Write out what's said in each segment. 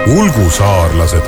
Ulgusaarlased.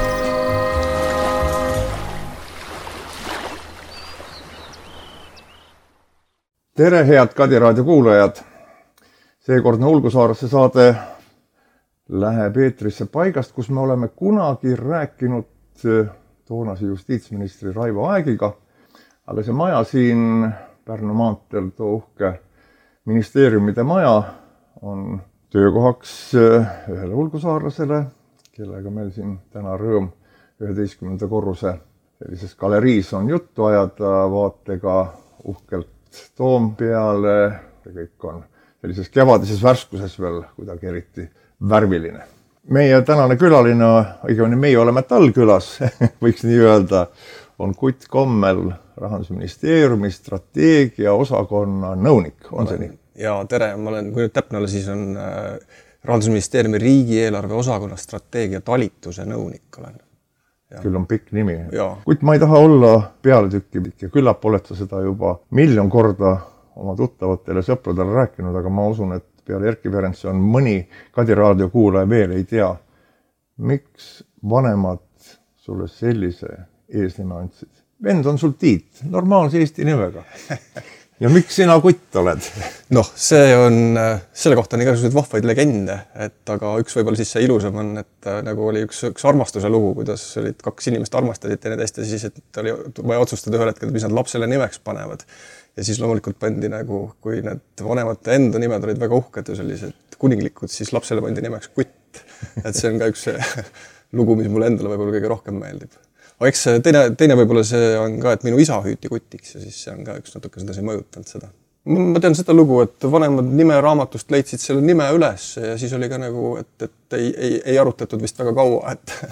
Tere, head Kadi raadio kuulajad! Seekordne Ulgusaarlase saade läheb eetrisse paigast, kus me oleme kunagi rääkinud toonase justiitsministri Raivo Aegiga. Aga see maja siin Pärnu maanteel, too uhke ministeeriumide maja, on töökohaks ühele ulgusaarlasele, kellega meil siin täna rõõm 11. korruse sellises galeriis on juttu ajada vaatega uhkelt Toompeale. Ja kõik on sellises kevadises värskuses veel kuidagi eriti värviline. Meie tänane külaline, õigemini meie oleme Talkülas, võiks nii öelda, on Kutt Kommel, Rahandusministeeriumi strateegia osakonna nõunik. On see nii? Ja tere, ma olen, kui nüüd täpne olla, siis on Rahandusministeeriumi riigieelarve osakonna strateegia talituse nõunik olen. Ja. Küll on pikk nimi. Ja. Kuid ma ei taha olla pealetükki ja küllap oled sa seda juba miljon korda oma tuttavatele sõpradele rääkinud, aga ma usun, et peale Erki Ferenc on mõni Kadi raadio kuulaja veel ei tea. Miks vanemad sulle sellise eesnime andsid? Vend on sul Tiit, normaalse eesti nimega. Ja miks sina Kutt oled? Noh, see on, selle kohta on igasugused vahvaid legende, aga üks võib-olla siis see ilusam on, et nagu oli üks armastuse lugu, kuidas olid kaks inimest armastasid teineteist ja siis et oli vaja otsustada ühel hetkel, mis nad lapsele nimeks panevad. Ja siis loomulikult pandi nagu, kui need vanemate enda nimed olid väga uhked ja sellised kuninglikud, siis lapsele pandi nimeks Kutt. Et see on ka üks lugu, mis mulle endale võib-olla kõige rohkem meeldib. Aga eks teine võib-olla see on ka, et minu isa hüüti Kutiks ja siis see on ka üks natuke sedasi mõjutanud seda. Ma tean seda lugu, et vanemad nime raamatust leidsid selle nime üles ja siis oli ka nagu, et ei arutatud vist väga kaua,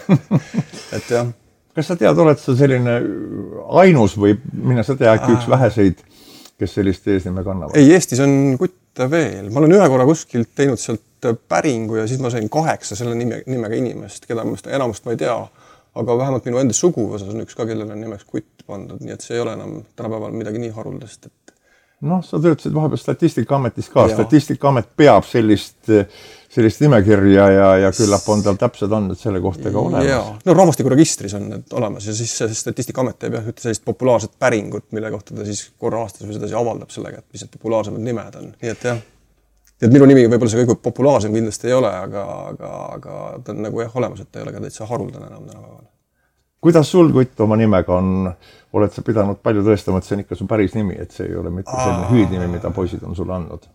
et jah. Kas sa tead, oled sa selline ainus või mine sa tea äkki üks väheseid, kes sellist eesnime kannavad? Ei, Eestis on Kutt veel. Ma olen ühe korra kuskilt teinud sealt päringu ja siis ma sain 8 selle nimega inimest, keda enamust ma ei tea. Aga vähemalt minu enda suguvõsas on üks ka, kellel on nimeks Kutt pandud, nii et see ei ole enam tänapäeval midagi nii haruldast. Noh, sa töötasid vahepeal Statistikaametis ka. Statistikaamet peab sellist nimekirja ja küllap on tal täpsed andmed selle kohta ka olemas. Ja. No rahvastikuregistris on need olemas ja siis Statistikaamet teeb ühte sellist populaarset päringut, mille kohta ta siis korra aastas või sedasi avaldab sellega, et mis need populaarsemad nimed on. Nii et jah. Et minu nimi võib-olla see kõige populaarsem kindlasti ei ole, aga ta on nagu olemas, et ta ei ole ka täitsa haruldane enam tänapäeval. Kuidas sul, Kutt, oma nimega on? Oled sa pidanud palju tõestama, et see on ikka su päris nimi, et see ei ole mitte selline hüüdnimi, mida poisid on sulle andnud?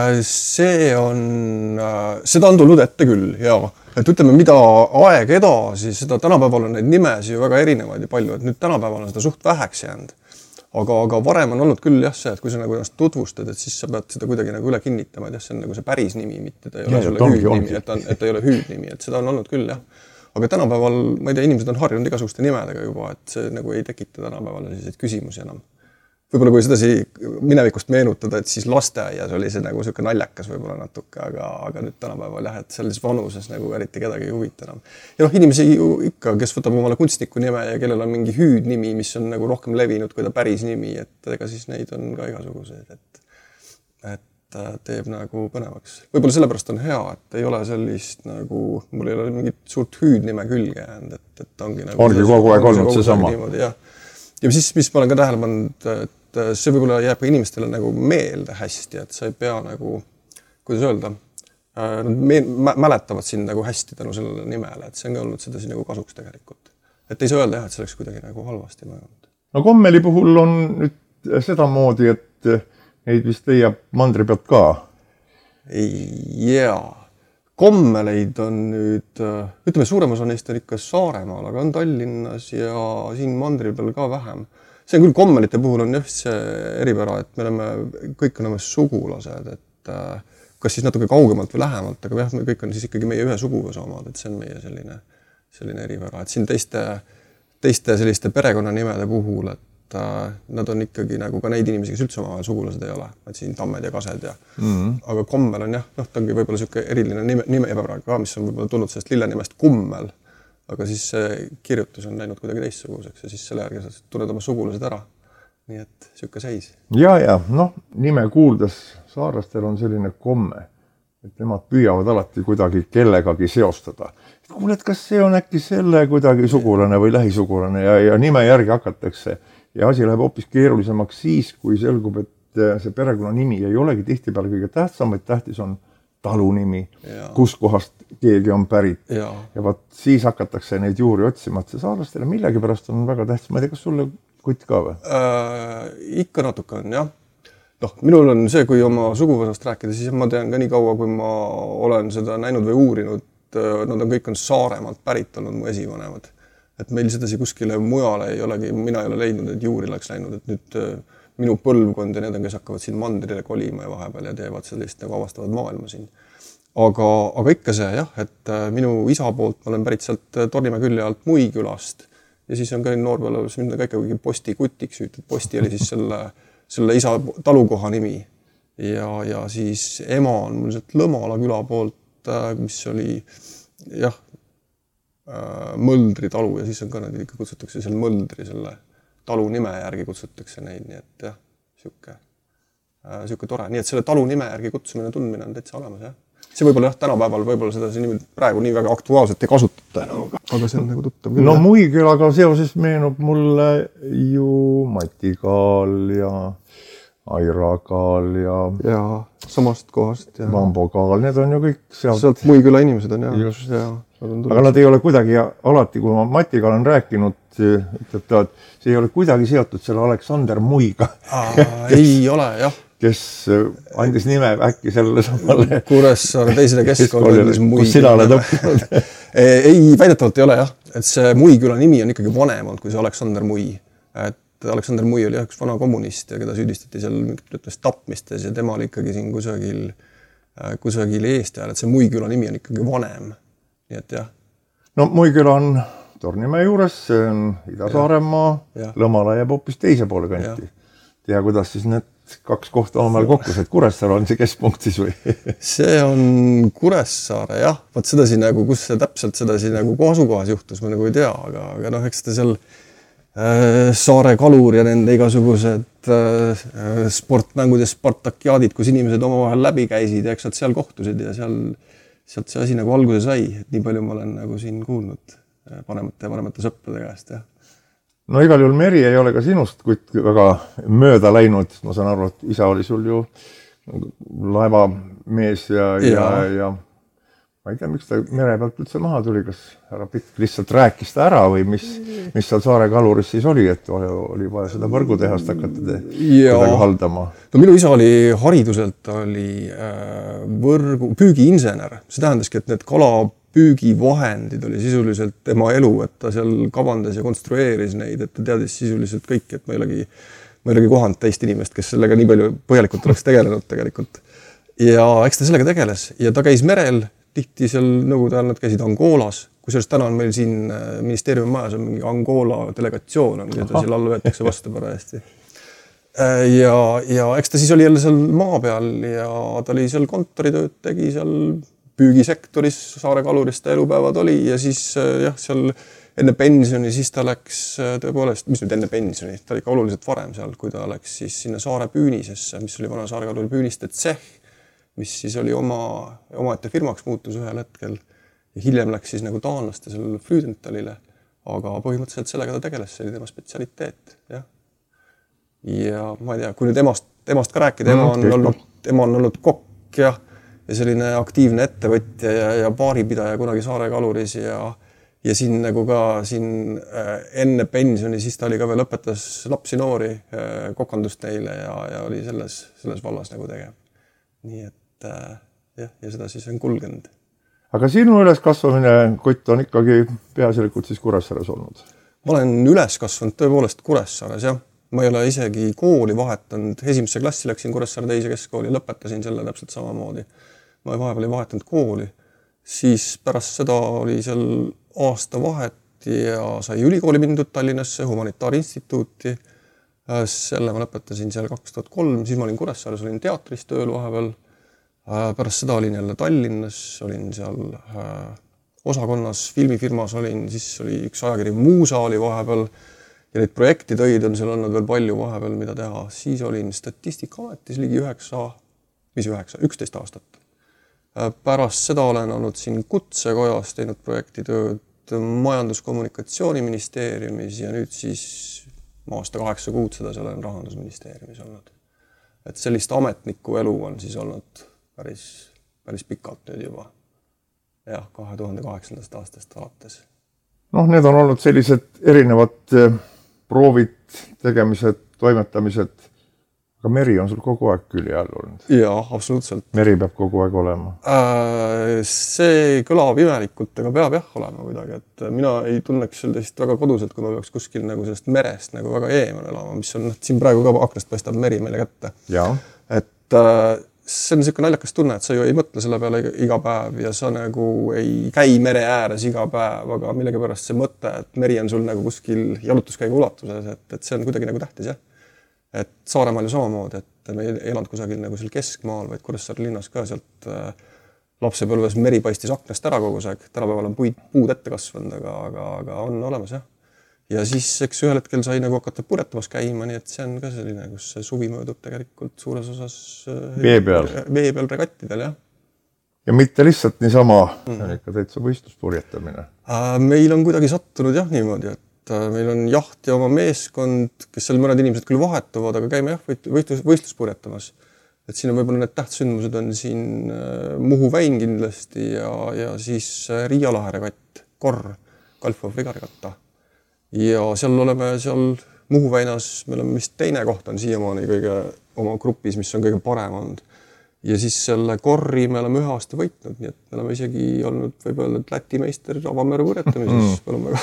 Seda on tulnud ette küll, ja. Et ütleme, mida aeg edasi, seda tänapäeval on neid nimesi ju väga erinevaid ja palju, et nüüd tänapäeval on seda suht väheks jäänud. Aga varem on olnud küll jah see, et kui sa nagu ennast tutvustad, et siis sa pead seda kuidagi nagu üle kinnitama, et jah, see on nagu see päris nimi, mitte ta ei ole sulle hüüdnimi, et ta ei ole hüüdnimi, et seda on olnud küll jah. Aga tänapäeval, ma ei tea, inimesed on harjunud igasuguste nimedega juba, et see nagu ei tekita tänapäeval selliseid küsimusi enam. Võib-olla kui sedasi minevikust meenutada, et siis lasteaias oli see nagu selline naljakas võib-olla natuke, aga nüüd tänapäeval jah, et sellises vanuses nagu eriti kedagi ei huvita enam. Ja inimesi ikka, kes võtab omale kunstniku nime ja kellel on mingi hüüdnimi, mis on nagu rohkem levinud kui ta päris nimi, et ega siis neid on ka igasuguseid, et teeb nagu põnevaks. Võib-olla sellepärast on hea, et ei ole sellist nagu, mul ei ole mingit suurt hüüdnime külge jäänud, et ongi nagu... Ongi kogu aeg olnud see sama. Ja siis, mis ma olen ka tähele pannud, et see võib-olla jääb ka inimestele nagu meelde hästi, et sa ei pea nagu, kuidas öelda, nad mäletavad sind nagu hästi tänu sellele nimele, et see on ka olnud sedasi nagu kasuks tegelikult. Et ei saa öelda jah, et see oleks kuidagi nagu halvasti mõjunud. No Kommeli puhul on nüüd seda moodi, et neid vist leiab mandri pealt ka. Jaa. Kommeleid on nüüd, ütleme, suurem osa neist on ikka Saaremaal, aga on Tallinnas ja siin mandri peal ka vähem. See on küll Kommelite puhul on just see eripära, et me oleme kõik on sugulased, et kas siis natuke kaugemalt või lähemalt, aga jah, me kõik on siis ikkagi meie ühe suguvõsa omad, et see on meie selline eripära. Et siin teiste selliste perekonnanimede puhul, et nad on ikkagi nagu ka neid inimesi, kes üldse omavahel sugulased ei ole, et siin Tammed ja Kased ja aga Kommel on jah, ta ongi võib-olla selline eriline nimepära ka, mis on võib-olla tulnud sellest lillenimest Kummel, aga siis see kirjutus on läinud kuidagi teistsuguseks ja siis selle järgi sa tunned oma sugulased ära, nii et selline seis. Ja, nime kuuldes saarlastel on selline komme, et nemad püüavad alati kuidagi kellegagi seostada. Et kuule, et kas see on äkki selle kuidagi sugulane või lähisugulane ja nime järgi hakatakse. Ja asi läheb hoopis keerulisemaks siis, kui selgub, et see perekonnanimi ei olegi tihtipeale kõige tähtsam, vaid tähtis on talunimi, kus kohast keegi on pärit. Ja vaat siis hakatakse neid juuri otsima, et see saarlastele millegi pärast on väga tähtis. Ma ei tea, kas sulle Kutt ka või? Ikka natuke on, jah. Minul on see, kui oma suguvõsast rääkida, siis ma tean ka nii kaua, kui ma olen seda näinud või uurinud, nad on kõik Saaremaalt pärit olnud mu esivanemad. Et meil sedasi kuskile mujale ei olegi, mina ei ole leidnud, et juuri oleks läinud, et nüüd minu põlvkond ja need on, kes hakkavad siin mandrile kolima ja vahepeal ja teevad sellist nagu avastavad maailma siin. Aga ikka see, jah, et minu isa poolt ma olen pärit sealt Tornimäe külje alt Muikülast ja siis on ka noorpõlves mind ka ikkagi Posti Kutiks hüütud. Posti oli siis selle isa talukoha nimi ja siis ema on mul sealt Lõmala küla poolt, mis oli jah, Mõldri talu ja siis on ka nad ikka kutsutakse seal Mõldri selle talu nime järgi kutsutakse neid, nii et jah, siuke tore. Nii et selle talu nime järgi kutsumine tundmine on täitsa olemas, jah. See võib-olla jah, tänapäeval võib-olla seda nimi praegu nii väga aktuaalselt ei kasutata, aga see on nagu tuttav küll. No Muikülaga seoses meenub mulle ju Mati Kaal ja Aira Kaal ja samast kohast. Ja Mambo Kaal, need on ju kõik sealt Muiküla inimesed on, jah. Just. Aga nad ei ole kuidagi alati, kui ma Mati Kaal on rääkinud, ütleb ta, et see ei ole kuidagi seotud selle Aleksander Muiga. Ei ole, jah. Kes andis nime äkki sellele samale Kuressaare teisele keskkoolile, kus sina oled õppinud. Ei, väidetavalt ei ole, jah. Et see Muiküla nimi on ikkagi vanem olnud kui see Aleksander Mui. Et Aleksander Mui oli üks vana kommunist ja keda süüdistati seal mingitest tapmistes ja tema oli ikkagi siin kusagil Eesti ajal, et see Muiküla nimi on ikkagi vanem. Nii et jah. No Muiküla on Tornimäe juures, see on Ida-Saaremaa, Lõmala jääb hoopis teise poole kanti. Ja kuidas siis need kaks kohta omavahel kokku, et Kuressaare on see keskpunktis või? See on Kuressaare, jah. Vaat sedasi nagu, kus see täpselt sedasi nagu asukohas juhtus, ma nagu ei tea, aga noh, eks ta seal Saare Kalur ja nende igasugused sportmängud ja spartakiaadid, kus inimesed omavahel läbi käisid ja eks nad seal kohtusid ja sealt see asi nagu alguse sai, et nii palju ma olen nagu siin kuulnud vanemate sõprade käest, jah. No igal juhul Meri ei ole ka sinust Kutt väga mööda läinud. Ma saan aru, et isa oli sul ju laevamees ja ma ei tea, miks ta mere pealt üldse maha tuli, kas härra Pikk lihtsalt rääkis ta ära või mis seal Saare Kaluris siis oli, et oli vaja seda võrgutehast hakata kuidagi haldama? No minu isa oli hariduselt püügiinsener. See tähendaski, et need kalapüügivahendid oli sisuliselt tema elu, et ta seal kavandas ja konstrueeris neid, et ta teadis sisuliselt kõik, et ma ei olegi kohanud teist inimest, kes sellega nii palju põhjalikult oleks tegelenud tegelikult. Ja eks ta sellega tegeles ja ta käis merel, tihti seal nõukogude ajal nad käisid Angolas, kusjuures täna on meil siin ministeeriumi majas on mingi Angola delegatsioon, mida seal all võetakse vastu parajasti. Ja eks ta siis oli jälle seal maa peal ja ta oli seal kontoritööd, tegi seal püügisektoris, Saare Kaluris ta elupäevad oli ja siis jah, seal enne pensioni siis ta läks tõepoolest, mis nüüd enne pensioni, ta oli ikka oluliselt varem seal, kui ta läks siis sinna Saare Püünisesse, mis oli vana Saare Kaluri püüniste tseh, mis siis oli omaette firmaks muutus ühel hetkel ja hiljem läks siis nagu taanlaste sellele Früdentalile, aga põhimõtteliselt sellega ta tegeles, see oli tema spetsialiteet, jah. Ja ma ei tea, kui nüüd emast ka rääkida, ema on olnud kokk ja selline aktiivne ettevõtja ja baaripidaja kunagi Saare Kaluris ja siin nagu ka siin enne pensioni, siis ta oli ka veel õpetas lapsi noori kokandust neile ja oli selles vallas nagu tegev. Nii et jah, ja seda siis on kulgenud. Aga sinu üleskasvamine, Kutt, on ikkagi peaasjalikult siis Kuressaares olnud? Ma olen üles kasvanud tõepoolest Kuressaares, jah. Ma ei ole isegi kooli vahetanud. Esimesse klassi läksin Kuressaare teise keskkooli ja lõpetasin selle täpselt samamoodi. Ma vahepeal ei vahetanud kooli. Siis pärast seda oli seal aasta vahet ja sai ülikooli mindud Tallinnasse, humanitaarinstituuti. Selle ma lõpetasin seal 2003, siis ma olin Kuressaares, olin teatris tööl vahepeal. Pärast seda olin jälle Tallinnas, olin seal osakonnas, filmifirmas olin, siis oli üks ajakiri Muusa oli vahepeal ja neid projektitöid on seal olnud veel palju vahepeal, mida teha. Siis olin Statistikaametis ligi 11 aastat. Pärast seda olen olnud siin Kutsekojas teinud projektitööd Majandus-Kommunikatsiooniministeeriumis ja nüüd siis aasta 8 kuud sedasi olen Rahandusministeeriumis olnud. Et sellist ametniku elu on siis olnud päris pikalt nüüd juba. Jah, 2008. aastast alates. Need on olnud sellised erinevad proovid, tegemised, toimetamised. Aga meri on sul kogu aeg külje all olnud. Jaa, absoluutselt. Meri peab kogu aeg olema. See kõlab imelikult, aga peab jah olema kuidagi. Et mina ei tunneks sellest väga koduselt, kui ma peaks kuskil nagu sellest merest nagu väga eemal elama, mis on siin praegu ka aknast paistab meri meile kätte. Ja. Et see on niisugune naljakas tunne, et sa ju ei mõtle selle peale iga päev ja sa nagu ei käi mere ääres iga päev, aga millegipärast see mõte, et meri on sul nagu kuskil jalutuskäigu ulatuses, et see on kuidagi nagu tähtis, jah. Et Saaremaal ju samamoodi, et me ei elanud kusagil nagu seal keskmaal, vaid Kuressaare linnas ka sealt lapsepõlves meri paistis aknast ära kogu aeg. Tänapäeval on puud ette kasvanud, aga on olemas, jah. Ja siis eks ühel hetkel sai nagu hakata purjetamas käima, nii et see on ka selline, kus see suvi möödub tegelikult suures osas vee peal regattidel, jah. Ja mitte lihtsalt niisama, see on ikka täitsa võistluspurjetamine. Meil on kuidagi sattunud jah niimoodi, et meil on jaht ja oma meeskond, kes seal mõned inimesed küll vahetuvad, aga käime jah võistluspurjetamas. Et siin on võib-olla need tähtsündmused on siin Muhu Väin kindlasti ja siis Riia lahe regatt, Korr, Kalfov Rigaregatta. Ja seal oleme seal Muhu Väinas, me oleme vist teine koht on siiamaani kõige oma grupis, mis on kõige parem olnud. Ja siis selle Korri me oleme 1 aasta võitnud, nii et me oleme isegi olnud võib-olla Läti meister avamere purjetamises.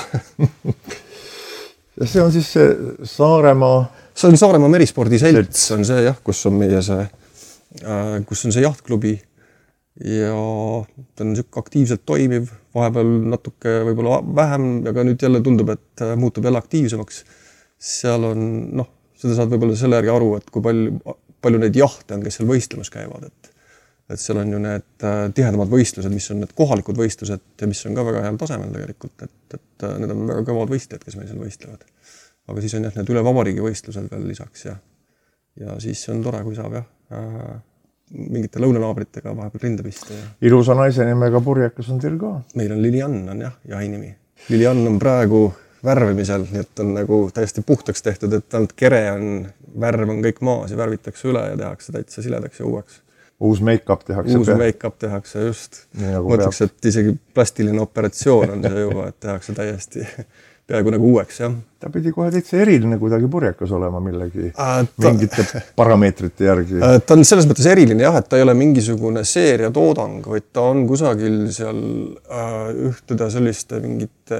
Ja see on siis see Saaremaa... See on Saaremaa merispordiselts, on see jah, kus on meie see, kus on see jahtklubi ja ta on niisugune aktiivselt toimiv, vahepeal natuke võib-olla vähem, aga nüüd jälle tundub, et muutub jälle aktiivsemaks. Seal on, seda saad võib-olla selle järgi aru, et kui palju neid jahte on, kes seal võistlemas käivad, et seal on ju need tihedamad võistlused, mis on need kohalikud võistlused ja mis on ka väga heal tasemel tegelikult, et need on väga kõvad võistlejad, kes meil seal võistlevad. Aga siis on jah need üle vabariigi võistlused veel lisaks ja siis on tore, kui saab mingite lõunanaabritega vahepeal rinde pista. Ilusa naise nimega purjekas on teil ka? Meil on Lilian on jah, jahinimi. Lilian on praegu värvimisel, nii et on nagu täiesti puhtaks tehtud, et ainult kere on, värv on kõik maas ja värvitakse üle ja tehakse täitsa siledaks ja uueks. Uus make-up tehakse. Uus make-up tehakse, just. Mõtleks, et isegi plastiline operatsioon on see juba, et tehakse täiesti peaaegu nagu uueks, jah. Ta pidi kohe täitsa eriline kuidagi purjekas olema mingite parameetrite järgi. Ta on selles mõttes eriline, jah, et ta ei ole mingisugune seeria toodang, vaid ta on kusagil seal ühteda selliste mingite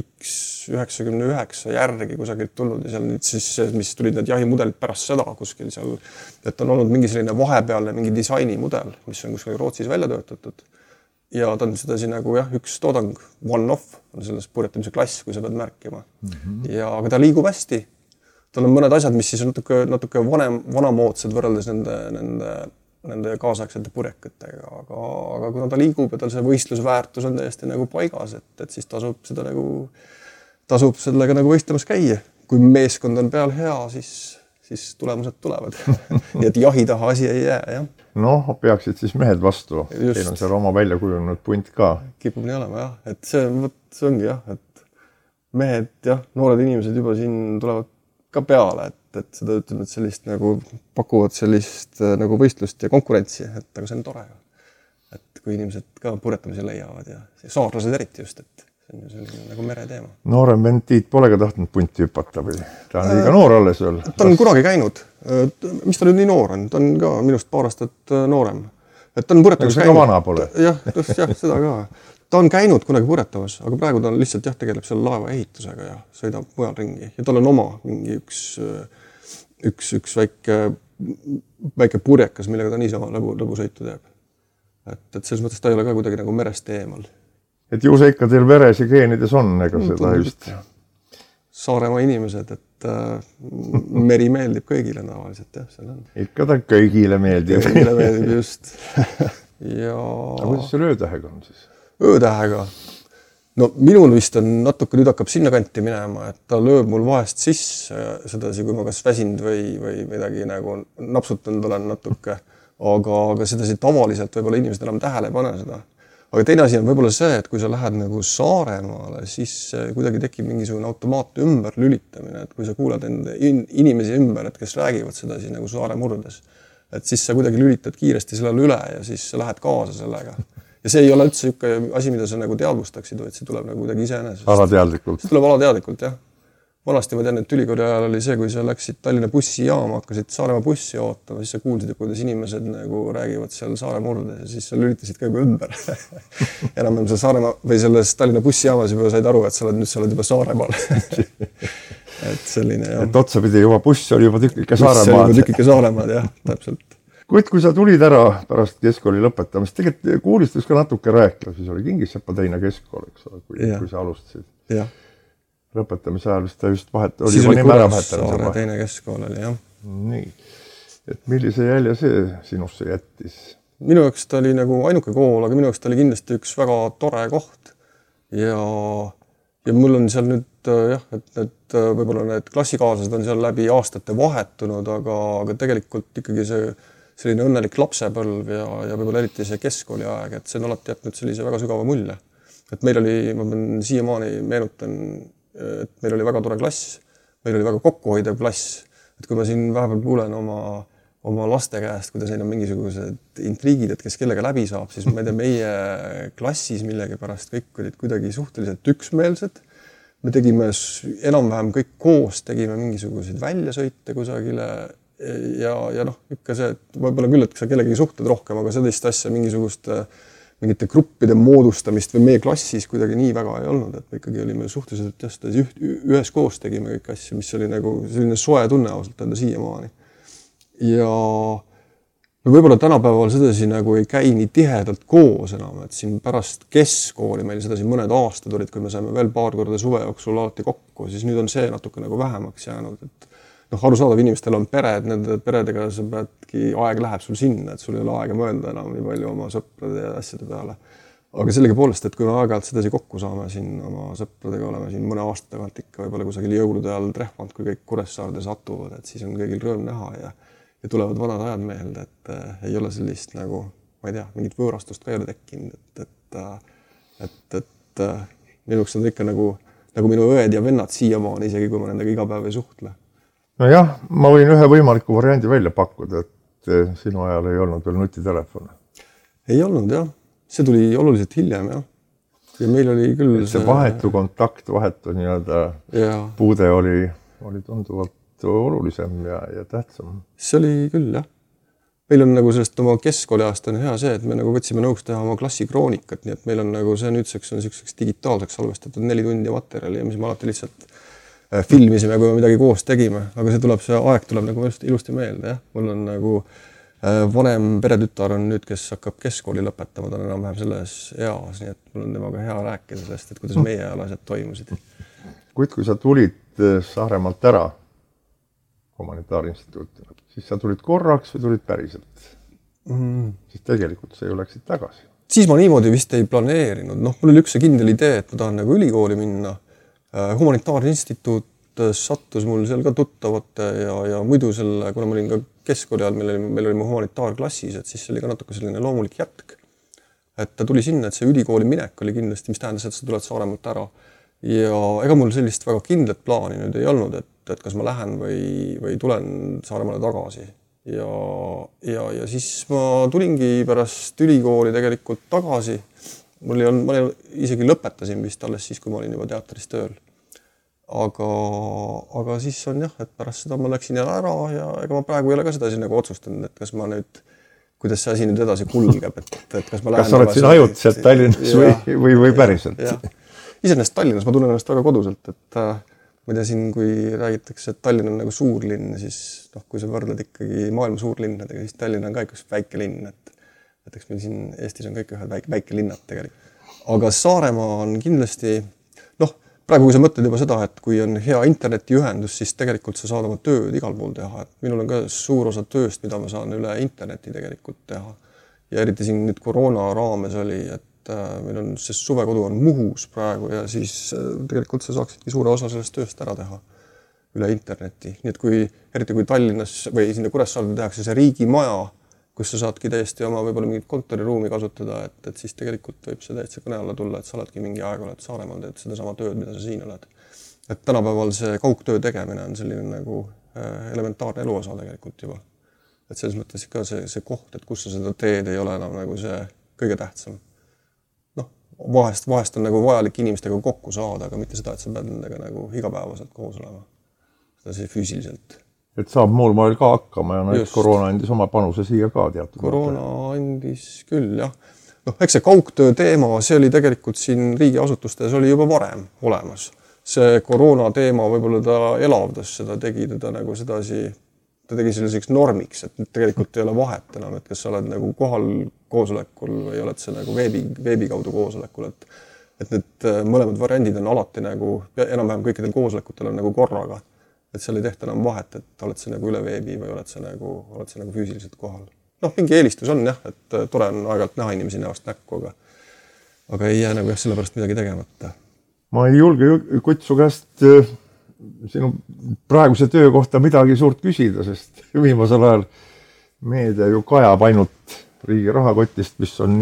X99 järgi kusagilt tulnud ja seal nüüd siis, mis tulid need jahimudelid pärast seda kuskil seal, et on olnud mingi selline vahepealne mingi disainimudel, mis on kuskil Rootsis välja töötatud. Ja ta on sedasi nagu jah, üks toodang, one-off on selles purjetamise klass, kui sa pead märkima. Aga ta liigub hästi. Tal on mõned asjad, mis siis on natuke vanamoodsad võrreldes nende kaasaegsete purjekatega. Aga kuna ta liigub ja tal see võistlusväärtus on täiesti nagu paigas, et siis tasub sellega nagu võistlemas käia. Kui meeskond on peal hea, siis tulemused tulevad. Nii et jahi taha asi ei jää, jah. Peaksid siis mehed vastu. Teil on seal oma välja kujunud punt ka. Kipub nii olema, jah. Et see ongi, jah, et mehed, jah, noored inimesed juba siin tulevad ka peale, et seda ütleme, et sellist nagu pakuvad sellist nagu võistlust ja konkurentsi, et aga see on tore. Et kui inimesed ka purjetamise leiavad ja saarlased eriti just, et see on ju selline nagu mereteema. Noorem vend Tiit polega tahtnud punti hüpata või? Ta on liiga noor alles veel. Ta on kunagi käinud. Mis ta nüüd nii noor on? Ta on ka minust paar aastat noorem. Et ta on purjetamas käinud. Aga vana pole. Jah, seda ka. Ta on käinud kunagi purjetamas, aga praegu ta on lihtsalt tegeleb seal laeva ehitusega ja sõidab mujal ringi. Ja tal on oma mingi üks väike purjekas, millega ta niisama lõbusõitu teeb. Et selles mõttes ta ei ole ka kuidagi nagu merest eemal. Et ju see ikka teil veres ja geenides on, ega seda just. Saaremaa inimesed, et meri meeldib kõigile tavaliselt, jah, seal on. Ikka ta kõigile meeldib. Kõigile meeldib just. Aga kuidas see öötähega on siis? Öötähega? Minul vist on natuke, nüüd hakkab sinna kanti minema, et ta lööb mul vahest sisse sedasi, kui ma kas väsinud või midagi nagu napsutanud olen natuke. aga sedasi tavaliselt võib-olla inimesed enam tähele ei pane seda. Aga teine asi on võib-olla see, et kui sa lähed nagu Saaremaale, siis kuidagi tekib mingisugune automaatne ümberlülitamine, et kui sa kuulad enda inimesi ümber, et kes räägivad sedasi nagu saare murdes, et siis sa kuidagi lülitad kiiresti sellele üle ja siis sa lähed kaasa sellega. Ja see ei ole üldse niisugune asi, mida sa nagu teadvustaksid, vaid see tuleb nagu kuidagi iseenesest. Alateadlikult. See tuleb alateadlikult, jah. Vanasti ma tean, et ülikooli ajal oli see, kui sa läksid Tallinna bussijaama, hakkasid Saaremaa bussi ootama, siis sa kuulsid, kuidas inimesed nagu räägivad seal saare murdes ja siis sa lülitasid ka juba ümber. Enam sa Saaremaa või selles Tallinna bussijaamas juba said aru, et sa oled juba Saaremaal. Et selline, jah. Et otsapidi juba buss oli juba tükike Saaremaad. Buss oli juba tükike Saaremaad, jah, täpselt. Kuid kui sa tulid ära pärast keskkooli lõpetamist, tegelikult koolistust ka natuke rääkida, siis oli Kingissepa teine keskkool, eks ole, kui sa alustasid. Jah. Lõpetamise ajal vist ta just siis oli Kuressaare teine keskkool oli, jah. Nii. Et millise jälje see sinusse jättis? Minu jaoks ta oli nagu ainuke kool, aga minu jaoks ta oli kindlasti üks väga tore koht. Ja mul on seal nüüd, jah, et võib-olla need klassikaaslased on seal läbi aastate vahetunud, aga tegelikult ikkagi see selline õnnelik lapsepõlv ja võib-olla eriti see keskkooli aeg, et see on alati jätnud sellise väga sügava mulje. Et meil oli, ma pean siiamaani meenutan, et meil oli väga tore klass, meil oli väga kokkuhoidev klass, et kui ma siin vahepeal kuulen oma laste käest, kuidas neil on mingisugused intriigid, et kes kellega läbi saab, siis ma ei tea, meie klassis millegi pärast kõik olid kuidagi suhteliselt üksmeelsed. Me tegime enam-vähem kõik koos, tegime mingisuguseid väljasõite kusagile ja noh, ikka see, et võib-olla küll, et sa kellegi suhted rohkem, aga sellist asja mingite gruppide moodustamist või meie klassis kuidagi nii väga ei olnud, et me ikkagi olime suhteliselt ühes koos tegime kõik asju, mis oli nagu selline soe tunne ausalt enda siiamaani. Ja võib-olla tänapäeval sedasi nagu ei käi nii tihedalt koos enam, et siin pärast keskkooli meil sedasi mõned aastad olid, kui me saime veel paar korda suve jooksul alati kokku, siis nüüd on see natuke nagu vähemaks jäänud, et arusaadav inimestel on pered, nende peredega sa peadki, aeg läheb sul sinna, et sul ei ole aega mõelda enam nii palju oma sõprade ja asjade peale. Aga sellegi poolest, et kui me aeg-ajalt sedasi kokku saame siin oma sõpradega, oleme siin mõne aasta tagant ikka võib-olla kusagil jõulude ajal trehvanud, kui kõik Kuressaarde satuvad, et siis on kõigil rõõm näha ja tulevad vanad ajad meelde, et ei ole sellist nagu, ma ei tea, mingit võõrastust ka ei ole tekkinud, et minuks on ikka nagu minu õed ja vennad siiamaani, isegi kui ma nendega iga päev ei suhtle. No jah, ma võin ühe võimaliku variandi välja pakkuda, et sinu ajal ei olnud veel nutitelefone. Ei olnud, jah. See tuli oluliselt hiljem, jah. Ja meil oli küll see vahetu kontakt, vahetu puude oli tunduvalt olulisem ja tähtsam. See oli küll, jah. Meil on nagu sellest oma keskkooliajast on hea see, et me nagu võtsime nõuks teha oma klassikroonikat, nii et meil on nagu see nüüdseks on selliseks digitaalseks salvestatud 4 tundi materjali ja mis me alati lihtsalt filmisime, kui me midagi koos tegime, aga see aeg tuleb nagu ilusti meelde, jah. Mul on nagu vanem peretütar on nüüd, kes hakkab keskkooli lõpetama, ta on enam-vähem selles eas, nii et mul on temaga hea rääkida sellest, et kuidas meie asjad toimusid. Kuid kui sa tulid Saaremaalt ära humanitaarinstituuti, siis sa tulid korraks või tulid päriselt? Siis tegelikult sa ju läksid tagasi. Siis ma niimoodi vist ei planeerinud. Mul oli üks kindel idee, et ma tahan nagu ülikooli minna. Humanitaarinstituut sattus mul seal ka tuttavate ja muidu selle, kuna ma olin ka keskkooli ajal, meil olime humanitaarklassis, et siis see oli ka natuke selline loomulik jätk. Et ta tuli sinna, et see ülikooli minek oli kindlasti, mis tähendas, et sa tuled Saaremaalt ära. Ja ega mul sellist väga kindlat plaani nüüd ei olnud, et kas ma lähen või tulen Saaremaale tagasi. Ja siis ma tulingi pärast ülikooli tegelikult tagasi. Ma isegi lõpetasin vist alles siis, kui ma olin juba teatris tööl. Aga siis on jah, et pärast seda ma läksin jälle ära ja ega ma praegu ei ole ka sedasi nagu otsustanud, et kas ma nüüd, kuidas see asi nüüd edasi kulgeb, et kas ma lähen... Kas sa oled siin ajutiselt Tallinnas või päriselt? Iseenesest Tallinnas ma tunnen ennast väga koduselt, et ma ei tea siin, kui räägitakse, et Tallinn on nagu suur linn, siis kui sa võrdled ikkagi maailma suurlinnadega, siis Tallinn on ka üks väike linn, et eks meil siin Eestis on kõik ühed väike linnad tegelikult. Aga Saaremaa on kindlasti, praegu kui sa mõtled juba seda, et kui on hea internetiühendus, siis tegelikult sa saad oma tööd igal pool teha. Et minul on ka suur osa tööst, mida ma saan üle interneti tegelikult teha. Ja eriti siin nüüd koroona raames oli, et meil on see suvekodu on Muhus praegu ja siis tegelikult sa saaksidki suure osa sellest tööst ära teha üle interneti. Nii et eriti kui Tallinnas või sinna Kuressaarde tehakse see riigimaja kus sa saadki täiesti oma võib-olla mingit kontoriruumi kasutada, et siis tegelikult võib see täitsa kõne alla tulla, et sa oledki mingi aeg oled Saaremaal, teed seda sama tööd, mida sa siin oled. Et tänapäeval see kaugtöö tegemine on selline nagu elementaarne eluosa tegelikult juba. Et selles mõttes ikka see koht, et kus sa seda teed, ei ole enam nagu see kõige tähtsam. Noh, vahest on nagu vajalik inimestega kokku saada, aga mitte seda, et sa pead nendega nagu igapäevaselt koos olema. Seda see füüsiliselt. Et saab muul moel ka hakkama ja koroona andis oma panuse siia ka teatud. Koroona andis küll, jah. Noh, eks see kaugtöö teema, see oli tegelikult siin riigiasutustes oli juba varem olemas. See koroona teema võib-olla ta elavdas seda, tegi teda nagu sedasi, ta tegi selliseks normiks, et tegelikult ei ole vahet enam, et kas sa oled nagu kohal koosolekul või oled sa nagu veebi kaudu koosolekul, et need mõlemad variandid on alati nagu, enam-vähem kõikidel koosolekutel on nagu korraga. Et seal ei tehta enam vahet, et oled sa nagu üle veebi või oled sa nagu füüsiliselt kohal. Noh, mingi eelistus on jah, et tore on aeg-ajalt näha inimesi näost näkku, aga ei jää nagu jah selle pärast midagi tegemata. Ma ei julge Kutsu käest sinu praeguse töö kohta midagi suurt küsida, sest viimasel ajal meedia ju kajab ainult riigi rahakotist, mis on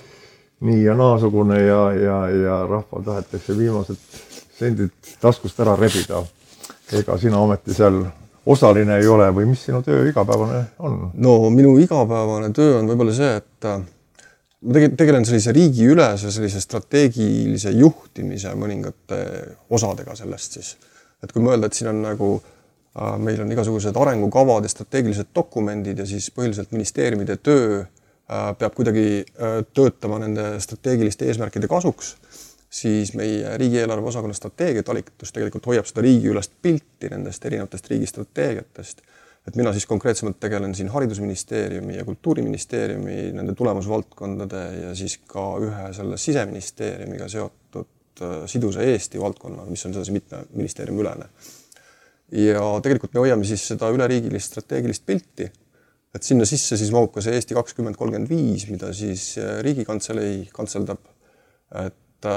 nii ja naasugune ja rahval tahetakse viimased sendid taskust ära rebida. Ega sina ometi seal osaline ei ole või mis sinu töö igapäevane on? No minu igapäevane töö on võib-olla see, et ma tegelen sellise riigiülese, sellise strateegilise juhtimise mõningate osadega sellest siis. Et kui mõelda, et siin on nagu, meil on igasugused arengukavad ja strateegilised dokumendid ja siis põhiliselt ministeeriumide töö peab kuidagi töötama nende strateegiliste eesmärkide kasuks, siis meie riigieelarve osakonna strateegiatalitus tegelikult hoiab seda riigiülest pilti nendest erinevatest riigistrateegiatest. Et mina siis konkreetsemalt tegelen siin haridusministeeriumi ja kultuuriministeeriumi nende tulemusvaldkondade ja siis ka ühe selle siseministeeriumiga seotud sidusa Eesti valdkonna, mis on selles mitme ministeeriumi ülene. Ja tegelikult me hoiame siis seda üleriigilist strateegilist pilti, et sinna sisse siis mahub ka see Eesti 2035, mida siis Riigikantselei kantseldab, et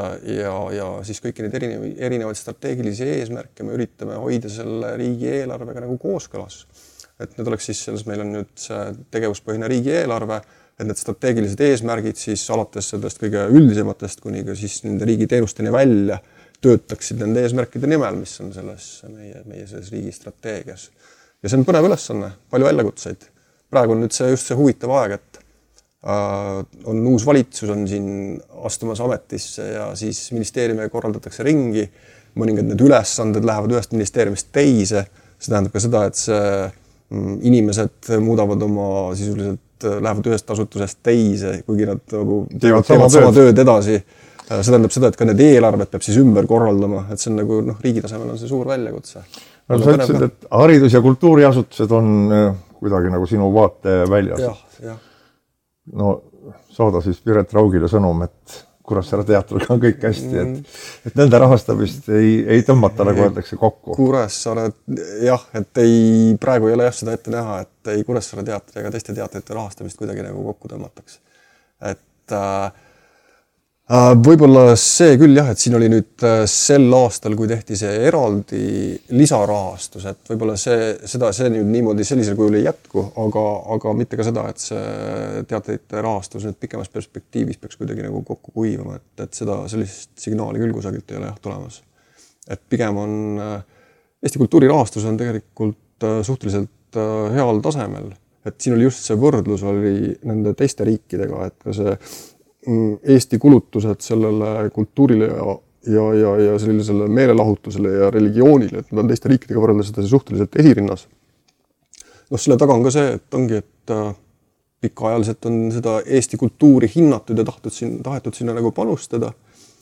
ja siis kõiki neid erinevaid strateegilisi eesmärke me üritame hoida selle riigieelarvega nagu kooskõlas. Et need oleks siis selles, meil on nüüd see tegevuspõhine riigieelarve, et need strateegilised eesmärgid siis alates sellest kõige üldisematest kuni ka siis nende riigiteenusteni välja töötaksid nende eesmärkide nimel, mis on selles meie selles riigi strateegias. Ja see on põnev ülesanne, palju väljakutseid. Praegu on nüüd just see huvitav aeg, et on uus valitsus on siin astumas ametisse ja siis ministeeriumi korraldatakse ringi, mõningad need ülesanded lähevad ühest ministeeriumist teise, see tähendab ka seda, et inimesed muudavad oma sisuliselt, lähevad ühest asutusest teise, kuigi nad nagu teevad sama tööd edasi. See tähendab seda, et ka need eelarved peab siis ümber korraldama, et see on nagu riigi tasemel on see suur väljakutse. No, sa ütlesid, et haridus- ja kultuuriasutused on kuidagi nagu sinu vaate väljas. Jah. No saada siis Piret Raugile sõnum, et Kuressaare teatriga on kõik hästi, et nende rahastamist ei tõmmata, nagu öeldakse, kokku. Kuressaare, jah, et praegu ei ole seda ette näha, et ei Kuressaare teatri ega teiste teatrite rahastamist kuidagi nagu kokku tõmmataks. Et võib-olla see küll jah, et siin oli nüüd sel aastal, kui tehti see eraldi lisarahastus, et võib-olla see nüüd niimoodi sellisel kujul ei jätku, aga mitte ka seda, et see teatrite rahastus nüüd pikemas perspektiivis peaks kuidagi nagu kokku kuivama, et sellist signaali küll kusagilt ei ole tulemas. Et pigem on Eesti kultuurirahastus on tegelikult suhteliselt heal tasemel, et siin oli just see võrdlus oli nende teiste riikidega, et ka see Eesti kulutused sellele kultuurile ja sellisele meelelahutusele ja religioonile, et nad on teiste riikidega võrreldes seda suhteliselt esirinnas. Selle taga on ka see, et ongi, et pikaajaliselt on seda Eesti kultuuri hinnatud ja tahetud sinna nagu panustada.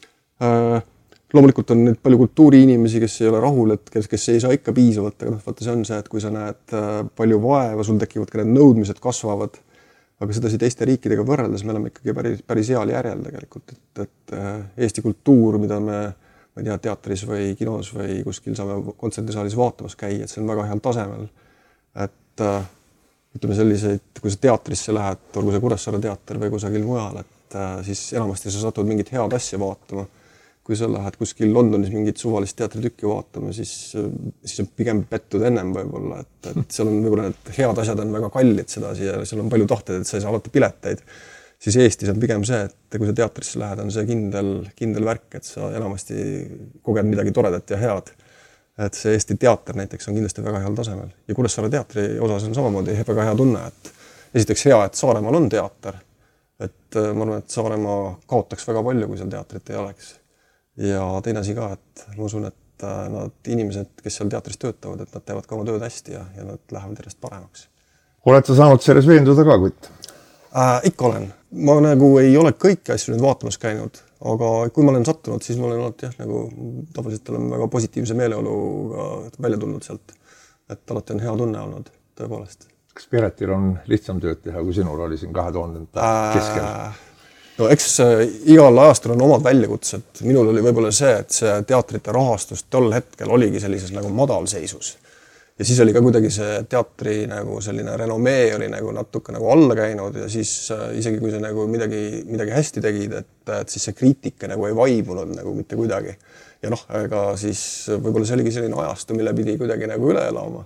Loomulikult on nüüd palju kultuuriinimesi, kes ei ole rahul, et kes ei saa ikka piisavalt, aga vaata see on see, et kui sa näed palju vaeva, sul tekivad ka need nõudmised kasvavad. Aga seda teiste riikidega võrreldes me oleme ikkagi päris heal järjel tegelikult, et Eesti kultuur, mida me ei tea, teatris või kinos või kuskil saame kontserdisaalis vaatamas käia, et see on väga heal tasemel. Et ütleme selliseid, kui sa teatrisse lähed, olgu see Kuressaare teater või kusagil mujal, et siis enamasti sa satud mingit head asja vaatama. kui sa lähed kuskil Londonis mingit suvalist teatritükki vaatama, siis on pigem pettud ennem võib-olla, et seal on võib-olla need head asjad on väga kallid sedasi ja seal on palju tahteid, et sa ei saa alati pileteid. Siis Eestis on pigem see, et kui sa teatrisse lähed, on see kindel värk, et sa enamasti koged midagi toredat ja head. Et see Eesti teater näiteks on kindlasti väga heal tasemel. Ja Kuressaare teatri osas on samamoodi väga hea tunne, et esiteks hea, et Saaremaal on teater. Et ma arvan, et Saaremaa kaotaks väga palju, kui seal teatrit ei oleks. Ja teine asi ka, et ma usun, et nad inimesed, kes seal teatris töötavad, et nad teevad ka oma tööd hästi ja nad lähevad järjest paremaks. Oled sa saanud selles veenduda ka, Kutt? Ikka olen. Ma nagu ei ole kõiki asju nüüd vaatamas käinud, aga kui ma olen sattunud, siis ma olen alati nagu tavaliselt olen väga positiivse meeleoluga välja tulnud sealt. Et alati on hea tunne olnud, tõepoolest. Kas Piretil on lihtsam tööd teha, kui sinul oli siin 2000 keskel? No eks igal ajastul on omad väljakutsed. Minul oli võib-olla see, et see teatrite rahastus tol hetkel oligi sellises nagu madalseisus. Ja siis oli ka kuidagi see teatri nagu selline renomee oli nagu natuke nagu alla käinud ja siis isegi kui sa nagu midagi hästi tegid, et siis see kriitika nagu ei vaibunud nagu mitte kuidagi. Ja ega siis võib-olla see oligi selline ajastu, mille pidi kuidagi nagu üle elama.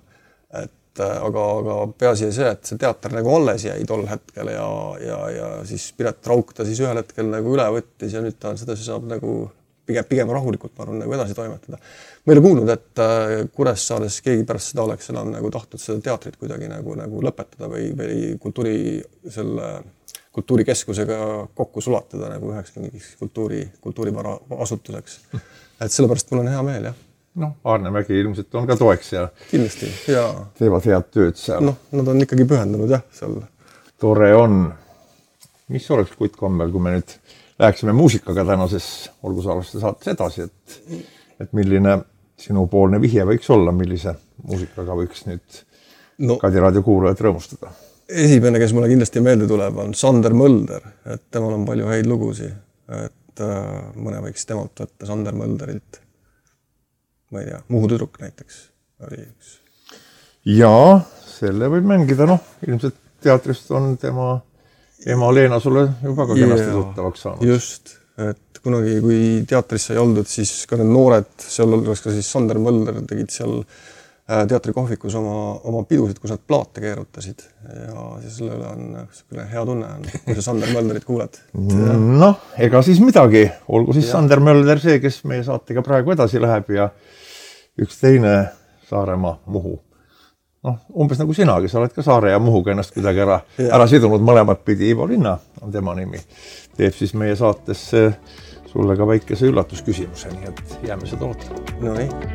Aga peaasi see, et see teater nagu alles jäi tol hetkel ja siis Piret Rauk ta siis ühel hetkel nagu üle võttis ja nüüd ta seda saab nagu pigem rahulikult ma arvan nagu edasi toimetada. Ma ei ole kuulnud, et Kuressaares keegi pärast seda oleks enam nagu tahtnud seda teatrit kuidagi nagu lõpetada või kultuurikeskusega kokku sulatada nagu üheks mingiks kultuurivara asutuseks. Et sellepärast mul on hea meel, jah. Aarne Mägi ilmselt on ka toeks ja kindlasti, ja teevad head tööd seal. Nad on ikkagi pühendunud, jah, seal. Tore on. Mis oleks Kutt Kommel, kui me nüüd läheksime muusikaga tänases Olgusaaraste saates edasi, et milline sinupoolne vihje võiks olla, millise muusikaga võiks nüüd Kadi raadio kuulajad rõõmustada? Esimene, kes mulle kindlasti meelde tuleb, on Sander Mölder, et temal on palju häid lugusi, et mõne võiks temalt võtta Sander Mölderilt. Ma ei tea, Muhu tüdruk näiteks oli üks. Jaa, selle võib mängida, ilmselt teatrist on tema ema Leena sulle juba ka kenasti tuttavaks saanud. Just, et kunagi, kui teatris sai oldud, siis ka need noored, seal oleks ka siis Sander Mölder tegid seal teatrikohvikus oma pidusid, kus nad plaate keerutasid. Ja selle üle on hea tunne, kui sa Sander Mölderit kuuled. Ega siis midagi. Olgu siis Sander Mölder see, kes meie saatega praegu edasi läheb ja üks teine Saaremaa Muhu. Umbes nagu sinagi, sa oled ka Saare ja Muhuga ennast kuidagi ära sidunud mõlemat pidi. Ivo Linna on tema nimi. Teeb siis meie saates sulle ka väikese üllatusküsimuse, nii et jääme seda ootama. No nii.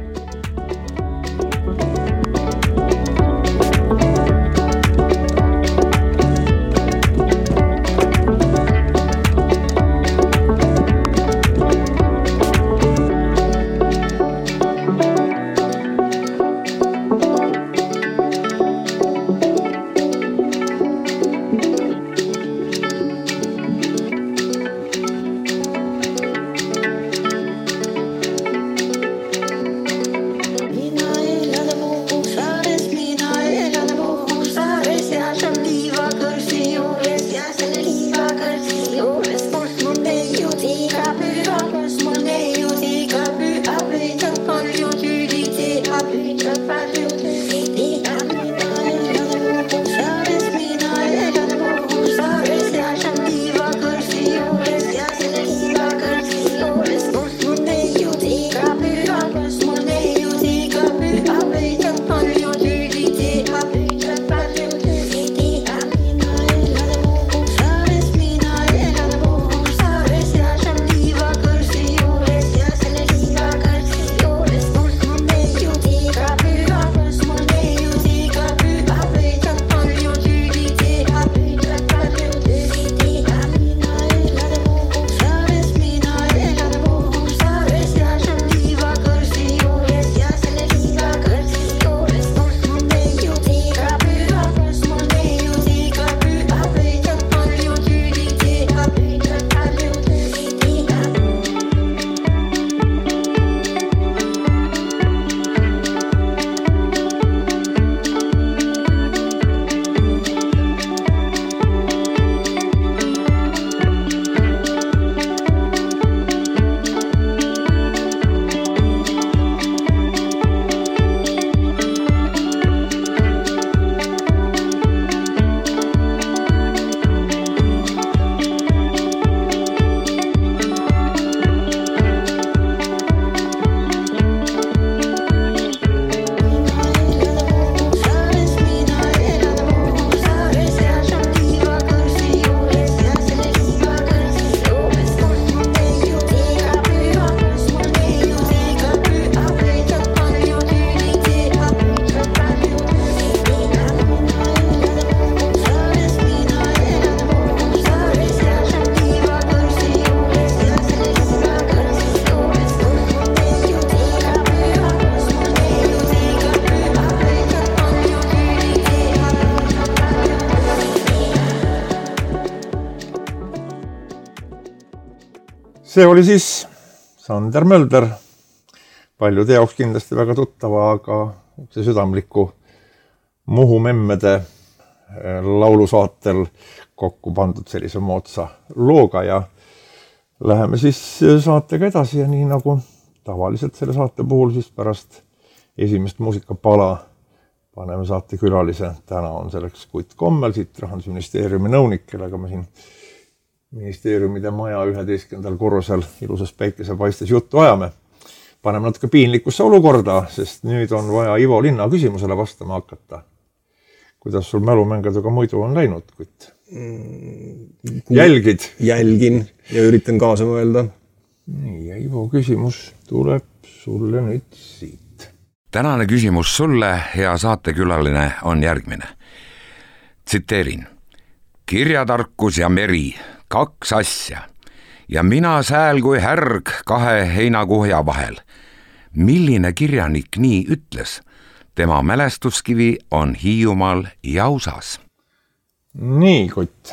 see oli siis Sander Mölder, paljude jaoks kindlasti väga tuttava, aga see südamliku Muhu memmede laulusaatel kokku pandud sellise moodsa looga ja läheme siis saatega edasi ja nii nagu tavaliselt selle saate puhul siis pärast esimest muusikapala paneme saate külalise. Täna on selleks Kutt Kommel, siit Rahandusministeeriumi nõunik, kellega me siin ministeeriumide maja 11. korrusel ilusas päikesepaistes juttu ajame. Paneme natuke piinlikusse olukorda, sest nüüd on vaja Ivo Linna küsimusele vastama hakata. Kuidas sul mälumängudega muidu on läinud, Kutt? Jälgid? Jälgin ja üritan kaasa mõelda. Nii, ja Ivo küsimus tuleb sulle nüüd siit. Tänane küsimus sulle, hea saatekülaline, on järgmine. Tsiteerin. Kirjatarkus ja meri, 2 asja. Ja mina sääl kui härg 2 heinakuhja vahel. Milline kirjanik nii ütles? Tema mälestuskivi on Hiiumaal Jausas. Nii, Kutt.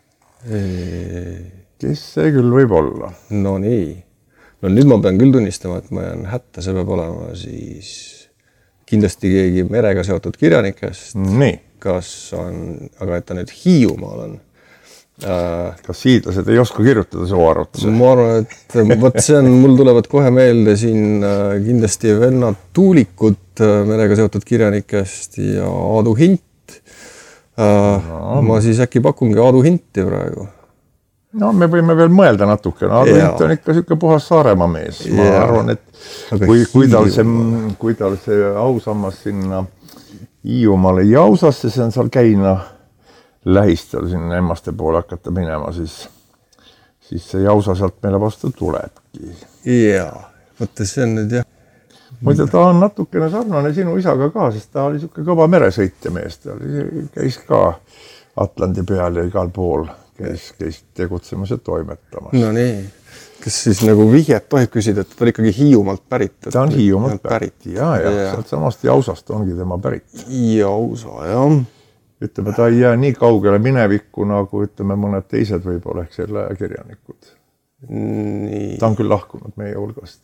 Kes see küll võib olla? No nii. No nüüd ma pean küll tunnistama, et ma jään hätta, see peab olema siis kindlasti keegi merega seotud kirjanikest. Nii. Kas on, aga et ta nüüd Hiiumaal on. Kas hiidlased ei oska kirjutada soo arvutuse? Ma arvan, et võt see on, mul tulevad kohe meelde siin kindlasti vennad Tuulikud merega seotud kirjanikest ja Aadu Hint. Ma siis äkki pakungi Aadu Hinti praegu. No me võime veel mõelda natuke. Aadu Hint on ikka siuke puhas Saaremaa mees. Ma arvan, et kui tal see ausammas sinna Hiiumaale Jausasse, see on seal Käina lähistel sinna Emmaste poole hakata minema, siis see Jausa sealt meile vastu tulebki. Jaa, võtta see on nüüd jah. Muide, ta on natukene sarnane sinu isaga ka, sest ta oli siuke kõva meresõitja mees. Ta käis ka Atlandi peal ja igal pool käis tegutsemas ja toimetamas. No nii. Kas siis nagu vihjet tohib küsida, et ta on ikkagi Hiiumaalt pärit? Ta on Hiiumaalt pärit. Ja. Sealt samast Jausast ongi tema pärit. Jausa, jah. Ütleme, ta ei jää nii kaugele minevikku, nagu ütleme mõned teised võib-olla ehk selle kirjanikud. Nii. Ta on küll lahkunud meie hulgast,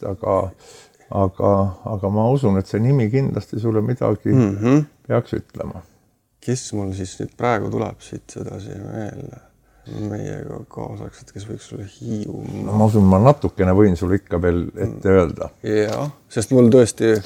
aga ma usun, et see nimi kindlasti sulle midagi peaks ütlema. Kes mul siis nüüd praegu tuleb siit sedasi meelde? Meiega kaasaks, et kes võiks sulle Hiiumaa? No, ma usun, ma natukene võin sulle ikka veel ette öelda. Jaa, sest mul tõesti...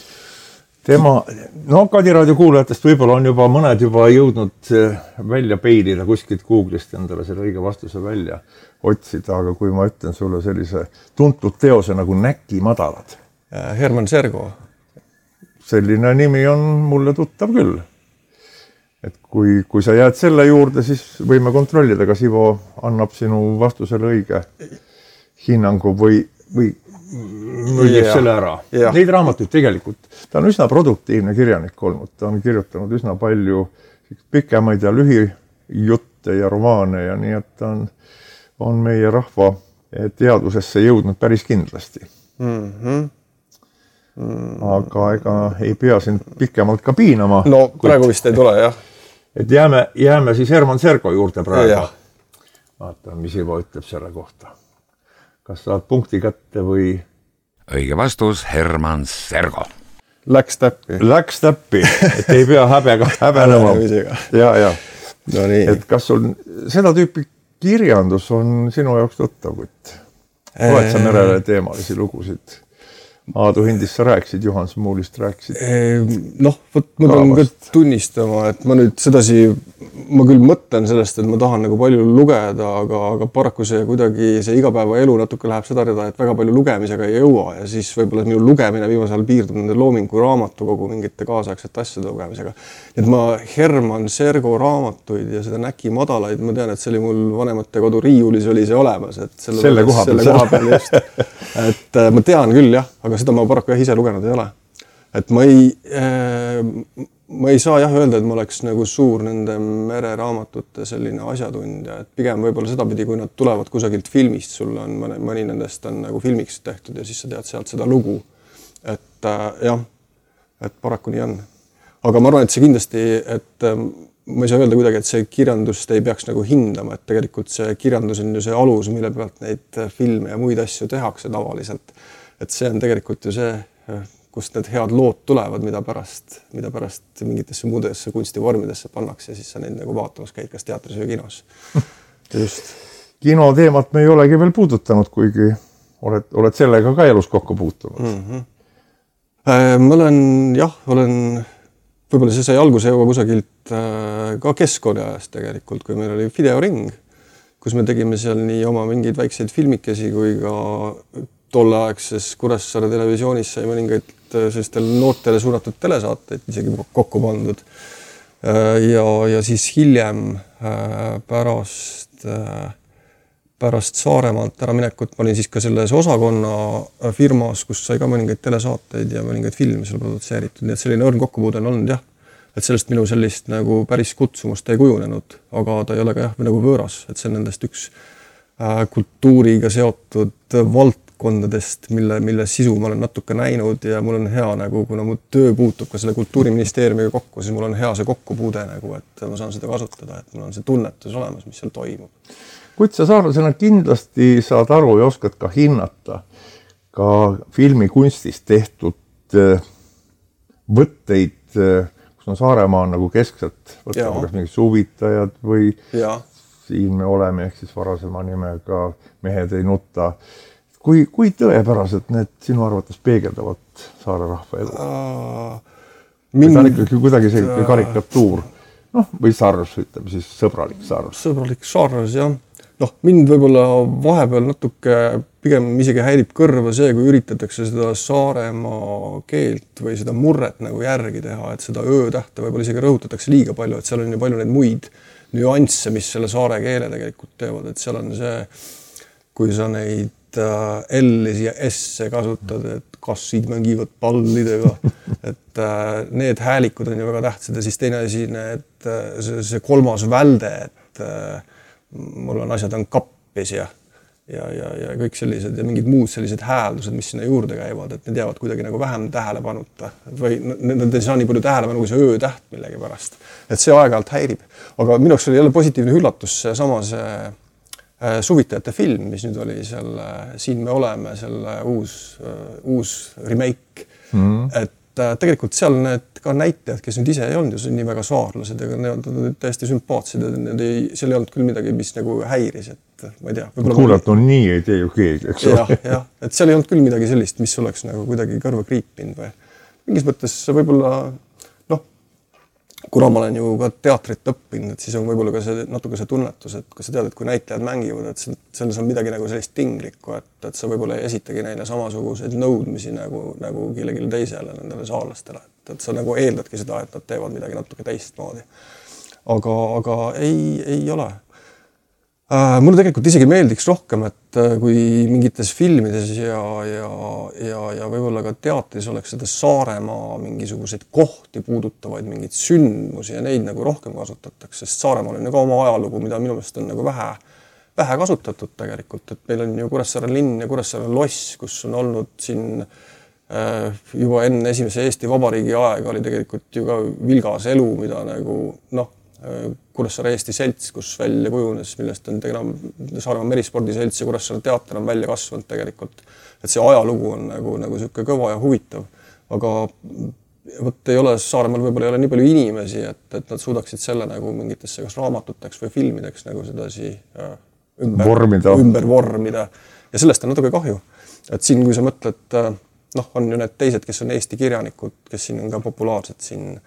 Kadi raadio kuulajatest võib-olla on juba mõned juba jõudnud välja peilida kuskilt Googlist endale selle õige vastuse välja otsida, aga kui ma ütlen sulle sellise tuntud teose nagu Näki madalad. Herman Sergo. Selline nimi on mulle tuttav küll. Et kui sa jääd selle juurde, siis võime kontrollida, kas Ivo annab sinu vastusele õige hinnangu või nullib selle ära. Neid raamatuid tegelikult. Ta on üsna produktiivne kirjanik olnud. Ta on kirjutanud üsna palju pikemaid ja lühijutte ja romaane ja nii, et ta on meie rahva teadusesse jõudnud päris kindlasti. Aga ega ei pea siin pikemalt ka piinama. No praegu vist ei tule, jah. Et jääme siis Herman Sergo juurde praegu. Vaatame, mis Ivo ütleb selle kohta. Kas saad punkti kätte või... Õige vastus, Herman Sergo. Läks täppi, et ei pea häbenema. Ja. No nii. Et kas sul seda tüüpi kirjandus on sinu jaoks tuttav, Kutt? Oled sa merele teemalisi lugusid? Aadu Hindist sa rääkisid, Juhan Smuulist rääkisid. Ma pean ka tunnistama, et ma nüüd sedasi, ma küll mõtlen sellest, et ma tahan nagu palju lugeda, aga paraku see kuidagi see igapäeva elu natuke läheb seda reda, et väga palju lugemisega ei jõua ja siis võib-olla minu lugemine viimasel piirdub nende Loomingu raamatukogu mingite kaasaegsete asjade lugemisega. Et ma Herman Sergo raamatuid ja seda Näki madalaid, ma tean, et see oli mul vanemate kodu riiulis oli see olemas, et selle koha peal just. Et ma tean küll jah, aga seda ma paraku ise lugenud ei ole. Et ma ei saa jah öelda, et ma oleks nagu suur nende mereraamatute selline asjatundja, et pigem võib-olla sedapidi, kui nad tulevad kusagilt filmist, sul on mõni nendest on nagu filmiks tehtud ja siis sa tead sealt seda lugu. Et jah, et paraku nii on. Aga ma arvan, et see kindlasti, et ma ei saa öelda kuidagi, et see kirjandust ei peaks nagu hindama, et tegelikult see kirjandus on ju see alus, mille pealt neid filme ja muid asju tehakse tavaliselt. Et see on tegelikult ju see, kust need head lood tulevad, mida pärast mingitesse muudesse kunstivormidesse pannakse ja siis sa neid nagu vaatamas käid, kas teatris või kinos. Just. Kinoteemat me ei olegi veel puudutanud, kuigi oled sellega ka elus kokku puutunud. Ma olen võib-olla see sai alguse juba kusagilt ka keskkooliajast tegelikult, kui meil oli videoring, kus me tegime seal nii oma mingeid väikseid filmikesi kui ka tolleaegses Kuressaare televisioonis sai mõningaid sellistele noortele suunatud telesaateid isegi kokku pandud. Ja siis hiljem pärast Saaremaalt ära minekut ma olin siis ka selles osakonna firmas, kus sai ka mõningaid telesaateid ja mõningaid filme seal produtseeritud. Nii et selline õrn kokkupuude on olnud jah. Et sellest minu sellist nagu päris kutsumust ei kujunenud, aga ta ei ole ka jah nagu võõras. Et see on nendest üks kultuuriga seotud valdkondadest, mille sisu ma olen natuke näinud ja mul on hea nagu, kuna mu töö puutub ka selle kultuuriministeeriumiga kokku, siis mul on hea see kokkupuude nagu, et ma saan seda kasutada, et mul on see tunnetus olemas, mis seal toimub. Kuid sa saarlasena kindlasti saad aru ja oskad ka hinnata ka filmikunstis tehtud võtteid, kus on Saaremaa on nagu keskselt võtame kas mingid suvitajad või siin me oleme ehk siis varasema nimega Mehed ei nutta. Kui tõepäraselt need sinu arvates peegeldavad saare rahva elu? See on ikkagi kuidagi see karikatuur, või sarvs, ütleme siis sõbralik sarvs. Sõbralik sarvs, jah. Mind võib-olla vahepeal natuke pigem isegi häirib kõrva see, kui üritatakse seda Saaremaa keelt või seda murret nagu järgi teha, et seda öötähte võib-olla isegi rõhutatakse liiga palju, et seal on ju palju neid muid nüansse, mis selle saare keele tegelikult teevad, et seal on see, kui sa neid L-isi ja S-e kasutad, et kassid mängivad pallidega, et need häälikud on ju väga tähtsad ja siis teine asi, see kolmas välde, et mul on asjad on kappis ja kõik sellised ja mingid muud sellised hääldused, mis sinna juurde käivad, et need jäävad kuidagi nagu vähem tähelepanuta või need ei saa nii palju tähelepanu kui see öötäht millegi pärast. Et see aeg-ajalt häirib. Aga minu jaoks oli jälle positiivne üllatus seesama see suvitajate film, mis nüüd oli selle Siin me oleme, selle uus remake. Et tegelikult seal need ka näitajad, kes nüüd ise ei olnud ju nii väga saarlased, aga need on täiesti sümpaatsed ja seal ei olnud küll midagi, mis nagu häiris, et ma ei tea. Kuulat on nii, ei tee ju keegi, eks ole. Jah, et seal ei olnud küll midagi sellist, mis oleks nagu kuidagi kõrva kriipinud või mingis mõttes võib-olla, kuna ma olen ju ka teatrit õppinud, et siis on võib-olla ka see natuke see tunnetus, et kui sa tead, et kui näitlejad mängivad, et selles on midagi nagu sellist tinglikku, et sa võib-olla ei esitagi neile samasuguseid nõudmisi nagu kellelegi teisele, nendele saarlastele. Et sa nagu eeldadki seda, et nad teevad midagi natuke teistmoodi. Aga ei ole. Mulle tegelikult isegi meeldiks rohkem, et kui mingites filmides ja võib-olla ka teatris oleks seda Saaremaa mingisuguseid kohti puudutavaid mingid sündmusi ja neid nagu rohkem kasutatakse, sest Saaremaal on ju ka oma ajalugu, mida minu meelest on nagu vähe kasutatud tegelikult, et meil on ju Kuressaare linn ja Kuressaare loss, kus on olnud siin juba enne esimese Eesti Vabariigi aega oli tegelikult ju ka vilgas elu, mida nagu Kuressaare Eesti selts, kus välja kujunes, millest on Saaremaa merispordiselts ja Kuressaare teater on välja kasvanud tegelikult. Et see ajalugu on nagu siuke kõva ja huvitav. Aga ei ole Saaremaal võib-olla ei ole nii palju inimesi, et nad suudaksid selle nagu mingitesse kas raamatuteks või filmideks nagu sedasi ümber vormida. Ja sellest on natuke kahju. Et siin, kui sa mõtled, on ju need teised, kes on Eesti kirjanikud, kes siin on ka populaarsed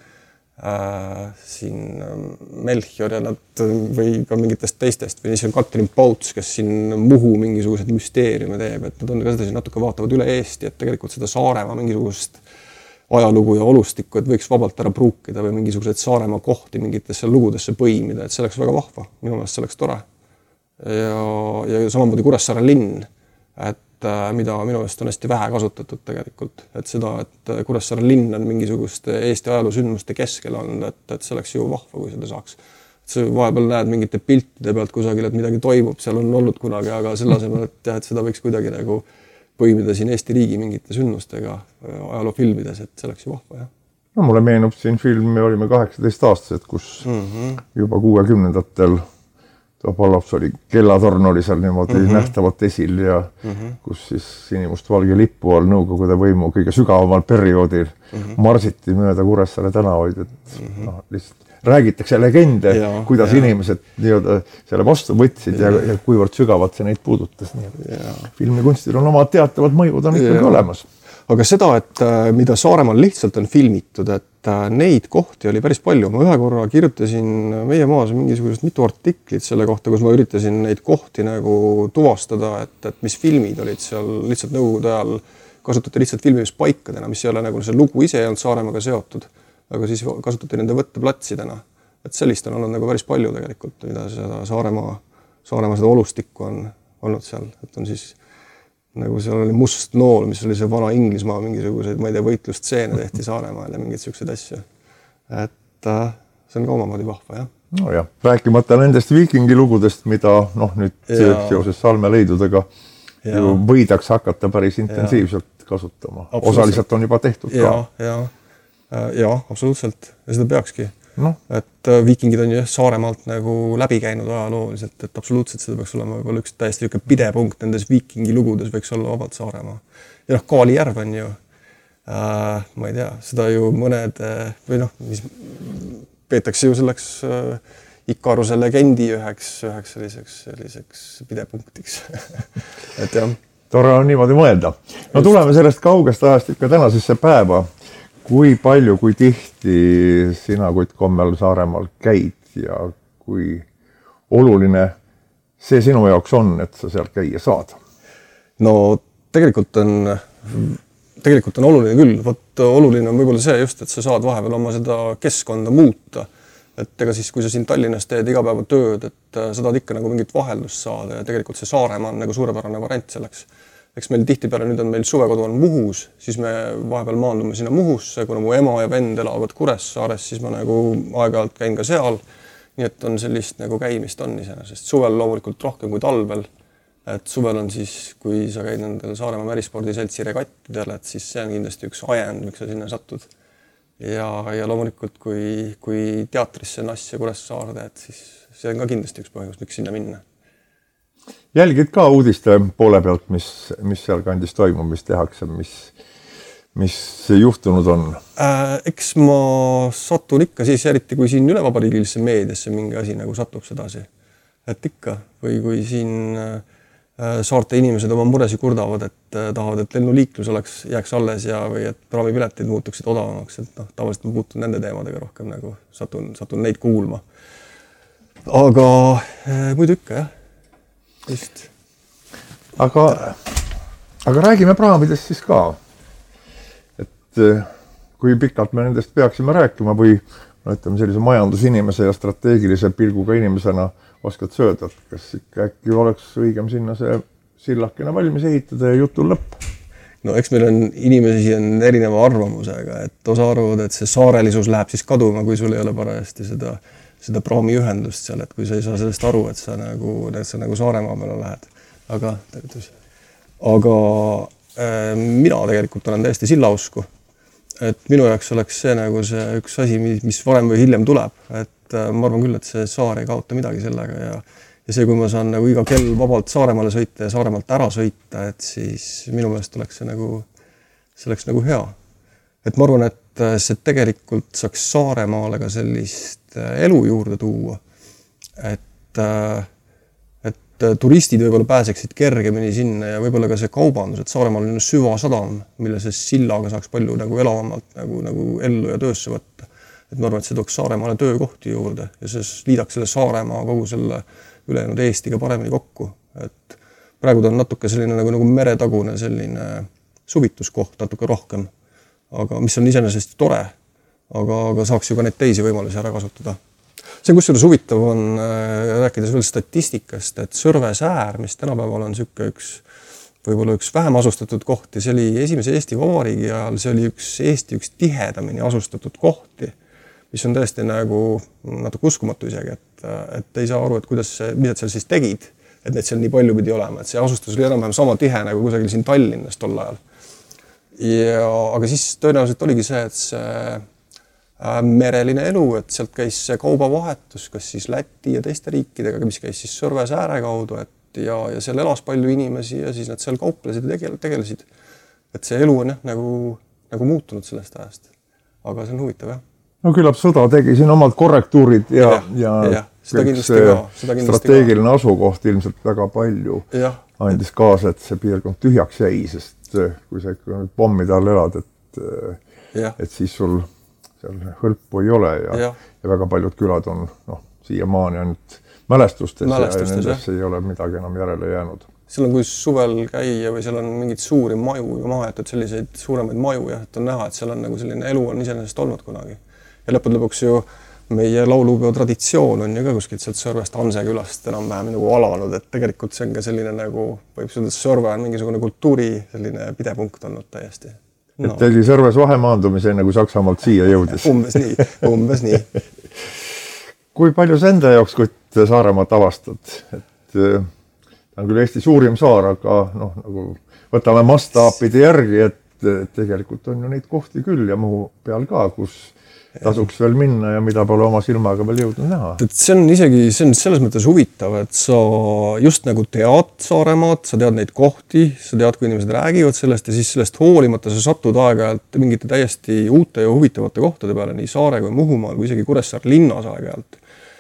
siin Melchior ja nad või ka mingitest teistest või siis on Katrin Pauts, kes siin Muhu mingisugused müsteeriume teeb, et nad on ka seda natuke vaatavad üle Eesti, et tegelikult seda Saaremaa mingisugust ajalugu ja olustikku, et võiks vabalt ära pruukida või mingisugused Saaremaa kohti mingitesse lugudesse põimida, et see oleks väga vahva, minu meelest see oleks tore. Ja samamoodi Kuressaare linn, et mida minu meelest on hästi vähe kasutatud tegelikult. Et seda, et Kuressaare linn on mingisuguste Eesti ajaloo-sündmuste keskel olnud, et see oleks ju vahva, kui seda saaks. Et see vahepeal näed mingite piltide pealt kusagil, et midagi toimub, seal on olnud kunagi, aga selle asemel, et seda võiks kuidagi nagu põimida siin Eesti riigi mingite sündmustega ajaloofilmides, et see oleks ju vahva, jah. no mulle meenub siin film, me olime 18-aastased, kus juba 60-ndatel Topolov oli, kellatorn oli seal niimoodi nähtavalt esil ja kus siis sinimustvalge lippu all Nõukogude võimu kõige sügavamal perioodil marsiti mööda Kuressaare tänavaid, et lihtsalt räägitakse legende, kuidas inimesed nii-öelda selle vastu võtsid ja kuivõrd sügavalt see neid puudutas. Filmikunstil on omad teatavad mõjud on ikkagi olemas. Aga seda, et mida Saaremaal lihtsalt on filmitud, et neid kohti oli päris palju. Ma ühe korra kirjutasin meie maas mingisugused mitu artiklit selle kohta, kus ma üritasin neid kohti nagu tuvastada, et mis filmid olid seal lihtsalt Nõukogude ajal, kasutati lihtsalt filmimispaikadena, mis ei ole nagu see lugu ise ei olnud Saaremaaga seotud, aga siis kasutati nende võtteplatsidena. Et sellist on olnud nagu päris palju tegelikult, mida seda Saaremaa seda olustikku on olnud seal, et on siis nagu seal oli must nool, mis oli see vana Inglismaa mingisuguseid, ma ei tea, võitlustseene tehti Saaremaal ja mingid siuksed asju. Et see on ka omamoodi vahva, jah. No jah, rääkimata nendest viikingilugudest, mida nüüd seoses salmeleidudega ju võidaks hakata päris intensiivselt kasutama. Osaliselt on juba tehtud ka. Ja, absoluutselt. Ja seda peakski. Et viikingid on ju Saaremaalt nagu läbi käinud ajalooliselt, et absoluutselt seda peaks olema võib-olla üks täiesti pidepunkt nendes viikingilugudes võiks olla vabalt Saaremaa. Ja Kaali järv on ju, ma ei tea, seda ju mõned, või mis peetakse ju selleks Ikaruse legendi üheks selliseks pidepunktiks. Et jah. Tore on niimoodi mõelda. No tuleme sellest kaugest ajast ikka tänasesse päeva. Kui palju, kui tihti sina Kommel Saaremaal käid ja kui oluline see sinu jaoks on, et sa seal käia saad? No tegelikult on oluline küll. Oluline on võib-olla see just, et sa saad vahepeal oma seda keskkonda muuta. Et ega siis, kui sa siin Tallinnas teed iga päeva tööd, et sa tahad ikka nagu mingit vaheldust saada ja tegelikult see Saaremaa on nagu suurepärane variant selleks. Eks meil tihtipeale nüüd on meil suvekodu on Muhus, siis me vahepeal maandume sinna Muhusse, kuna mu ema ja vend elavad Kuressaares, siis ma nagu aeg-ajalt käin ka seal. Nii et on sellist nagu käimist on iseenesest. Suvel loomulikult rohkem kui talvel. Et suvel on siis, kui sa käid nendel Saaremaa Märispordiseltsi regattidel, et siis see on kindlasti üks ajend, miks sa sinna satud. Ja loomulikult, kui teatrisse Nass ja Kuressaarde, et siis see on ka kindlasti üks põhjus, miks sinna minna. Jälgid ka uudiste poole pealt, mis seal kandis toimub, mis tehakse, mis juhtunud on? Eks ma satun ikka siis, eriti kui siin ülevabariigilisse meediasse mingi asi nagu satub sedasi. Et ikka, või kui siin saarte inimesed oma muresi kurdavad, et tahavad, et lennuliiklus jääks alles või et praamipiletid muutuksid odavamaks. Et tavaliselt ma puutun nende teemadega rohkem, nagu satun neid kuulma. Aga muidu ikka, jah. Just. Aga räägime praamidest siis ka. Et kui pikalt me nendest peaksime rääkima või ütleme sellise majandusinimese ja strateegilise pilguga inimesena oskad sööda, kas ikka äkki oleks õigem sinna see sillakene valmis ehitada ja jutul lõpp? No eks meil on inimesi on erineva arvamusega, et osa arvavad, et see saarelisus läheb siis kaduma, kui sul ei ole parajasti seda praamiühendust seal, et kui sa ei saa sellest aru, et sa nagu Saaremaa peale lähed. Aga mina tegelikult olen täiesti sillausku. Et minu jaoks oleks see nagu see üks asi, mis varem või hiljem tuleb. Et ma arvan küll, et see saar ei kaota midagi sellega ja see, kui ma saan nagu iga kell vabalt Saaremaale sõita ja Saaremaalt ära sõita, et siis minu meelest oleks see oleks nagu hea. Et ma arvan, et see tegelikult saaks Saaremaale ka sellist elu juurde tuua, et turistid võib-olla pääseksid kergemini sinna ja võib-olla ka see kaubandus, et Saaremaal on süvasadam, mille see sillaga saaks palju nagu elavamalt nagu ellu ja töösse võtta. Et ma arvan, et see tooks Saaremaale töökohti juurde ja see liidaks selle Saaremaa kogu selle ülejäänud Eestiga paremini kokku. Et praegu ta on natuke selline nagu meretagune selline suvituskoht natuke rohkem, aga mis on iseenesest tore. Aga saaks ju ka neid teisi võimalusi ära kasutada. See kusjuures huvitav on rääkides veel statistikast, et Sõrvesäär, mis tänapäeval on võib-olla üks vähem asustatud kohti, see oli esimese Eesti Vabariigi ajal, see oli Eesti üks tihedamini asustatud kohti, mis on tõesti nagu natuke uskumatu isegi, et ei saa aru, et mida seal siis tegid, et neid seal nii palju pidi olema, et see asustus oli enam-vähem sama tihe nagu kusagil siin Tallinnas tol ajal. Aga siis tõenäoliselt oligi see, et mereline elu, et sealt käis see kaubavahetus, kas siis Läti ja teiste riikidega, mis käis siis Sõrve sääre kaudu, et ja seal elas palju inimesi ja siis nad seal kauplesid ja tegelesid. Et see elu on jah, nagu muutunud sellest ajast. Aga see on huvitav, jah. No küllap sõda tegi siin omad korrektuurid ja seda kindlasti ka. Strateegiline asukoht ilmselt väga palju andis kaasa, et see piirkond tühjaks jäi, sest kui sa ikka pommide all elad, et siis sul seal hõlpu ei ole ja väga paljud külad on siiamaani ainult mälestustes ja nendesse ei ole midagi enam järele jäänud. Seal on, kui suvel käia või seal on mingid suuri maju ja maha jätud selliseid suuremaid maju ja et on näha, et seal on nagu selline elu on iseenesest olnud kunagi. Ja lõpuks ju meie laulupeo traditsioon on ju ka kuskilt sealt Sõrvest Hanse külast enam-vähem nagu alanud, et tegelikult see on ka selline nagu, võib öelda, et Sõrve on mingisugune kultuuri selline pidepunkt olnud täiesti. Et teil Sõrves vahemaandumise enne kui Saksamaalt siia jõudis. Umbes nii. Kui palju see enda jaoks, kui Saaremaat avastad? Et ta on küll Eesti suurim saar, aga nagu võtame mastaapide järgi, et tegelikult on ju neid kohti küll ja muu peal ka, kus tasuks veel minna ja mida pole oma silmaga veel jõudnud näha. Et see on selles mõttes huvitav, et sa just nagu tead Saaremaad, sa tead neid kohti, sa tead, kui inimesed räägivad sellest ja siis sellest hoolimata sa satud aeg-ajalt mingite täiesti uute ja huvitavate kohtade peale, nii Saare kui Muhumaal, kui isegi Kuressaare linnas aeg-ajalt.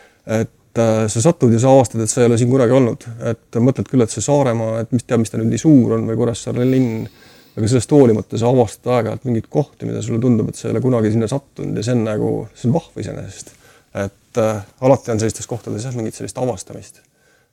Et sa satud ja sa avastad, et sa ei ole siin kunagi olnud. Et mõtled küll, et see Saaremaa, et mis ta nüüd nii suur on või Kuressaare linn, aga sellest hoolimata sa avastad aeg-ajalt mingid kohti, mida sulle tundub, et sa ei ole kunagi sinna sattunud ja see on vahva iseenesest. Et alati on sellistes kohtades mingit sellist avastamist.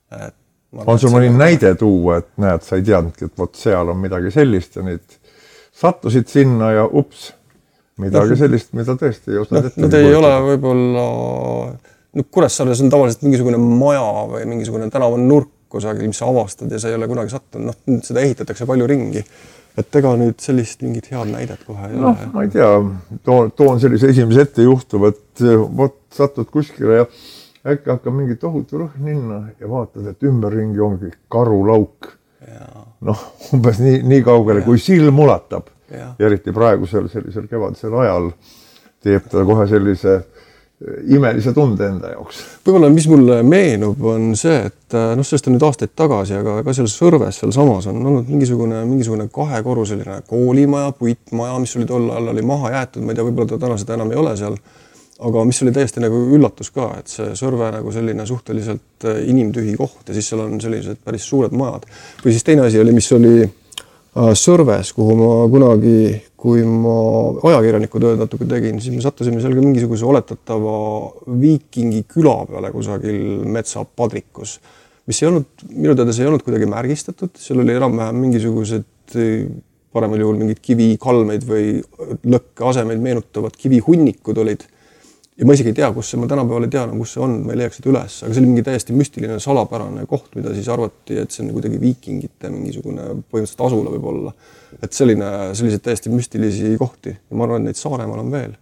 On sul mõni näide tuua, et näed, sa ei teadnudki, et vot seal on midagi sellist ja nüüd sattusid sinna ja midagi sellist, mida tõesti ei osanud ette. Need ei ole võib-olla... Kuressaares on tavaliselt mingisugune maja või mingisugune tänavanurk kusagil, mis sa avastad ja sa ei ole kunagi sattunud. Seda ehitatakse palju ringi. Et ega nüüd sellist mingit head näidet kohe ei ole. Ma ei tea, toon sellise esimese ette juhtub, et vot satud kuskile ja äkki hakkab mingi tohutu rõhn minna ja vaatad, et ümberringi ongi karulauk. Umbes nii kaugele, kui silm ulatab. Ja eriti praegusel sellisel kevadisel ajal teeb ta kohe sellise imelise tunde enda jaoks. Võib-olla, mis mulle meenub, on see, et sellest on nüüd aastaid tagasi, aga seal Sõrves seal samas on olnud mingisugune kahekorruseline koolimaja, puitmaja, mis oli tol ajal oli maha jäetud, ma ei tea, võib-olla ta täna seda enam ei ole seal, aga mis oli täiesti nagu üllatus ka, et see Sõrve nagu selline suhteliselt inimtühi koht ja siis seal on sellised päris suured majad. Või siis teine asi oli, mis oli Sõrves, kuhu ma kunagi, kui ma ajakirjaniku tööd natuke tegin, siis me sattusime seal ka mingisuguse oletatava viikingi küla peale kusagil metsapadrikus, mis ei olnud, minu teades ei olnud kuidagi märgistatud, seal oli enam-vähem mingisugused paremal juhul mingid kivikalmeid või lõkke asemeid meenutavad kivihunnikud olid. Ja ma isegi ei tea, kus see, ma tänapäeval ei tea, kus see on, ma ei leiaks seda üles, aga see oli mingi täiesti müstiline salapärane koht, mida siis arvati, et see on kuidagi viikingite mingisugune põhimõtteliselt asula võib olla. Et sellised täiesti müstilisi kohti ja ma arvan, et neid Saaremaal on veel.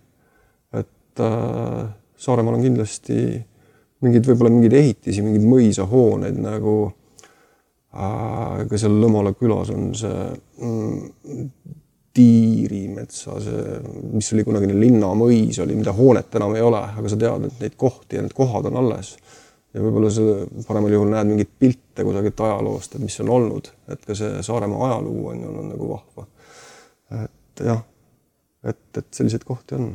Et Saaremaal on kindlasti võib-olla mingid ehitisi, mingid mõisahooneid nagu ka seal Lõmola külas on see Tiirimetsa, mis oli kunagine linnamõis oli, mida hoonet enam ei ole, aga sa tead, et neid kohti ja need kohad on alles. Ja võib-olla see paremal juhul näed mingit pilte kusagilt ajaloost, et mis on olnud, et ka see Saaremaa ajaluu on olnud nagu vahva. Et jah, et selliseid kohti on.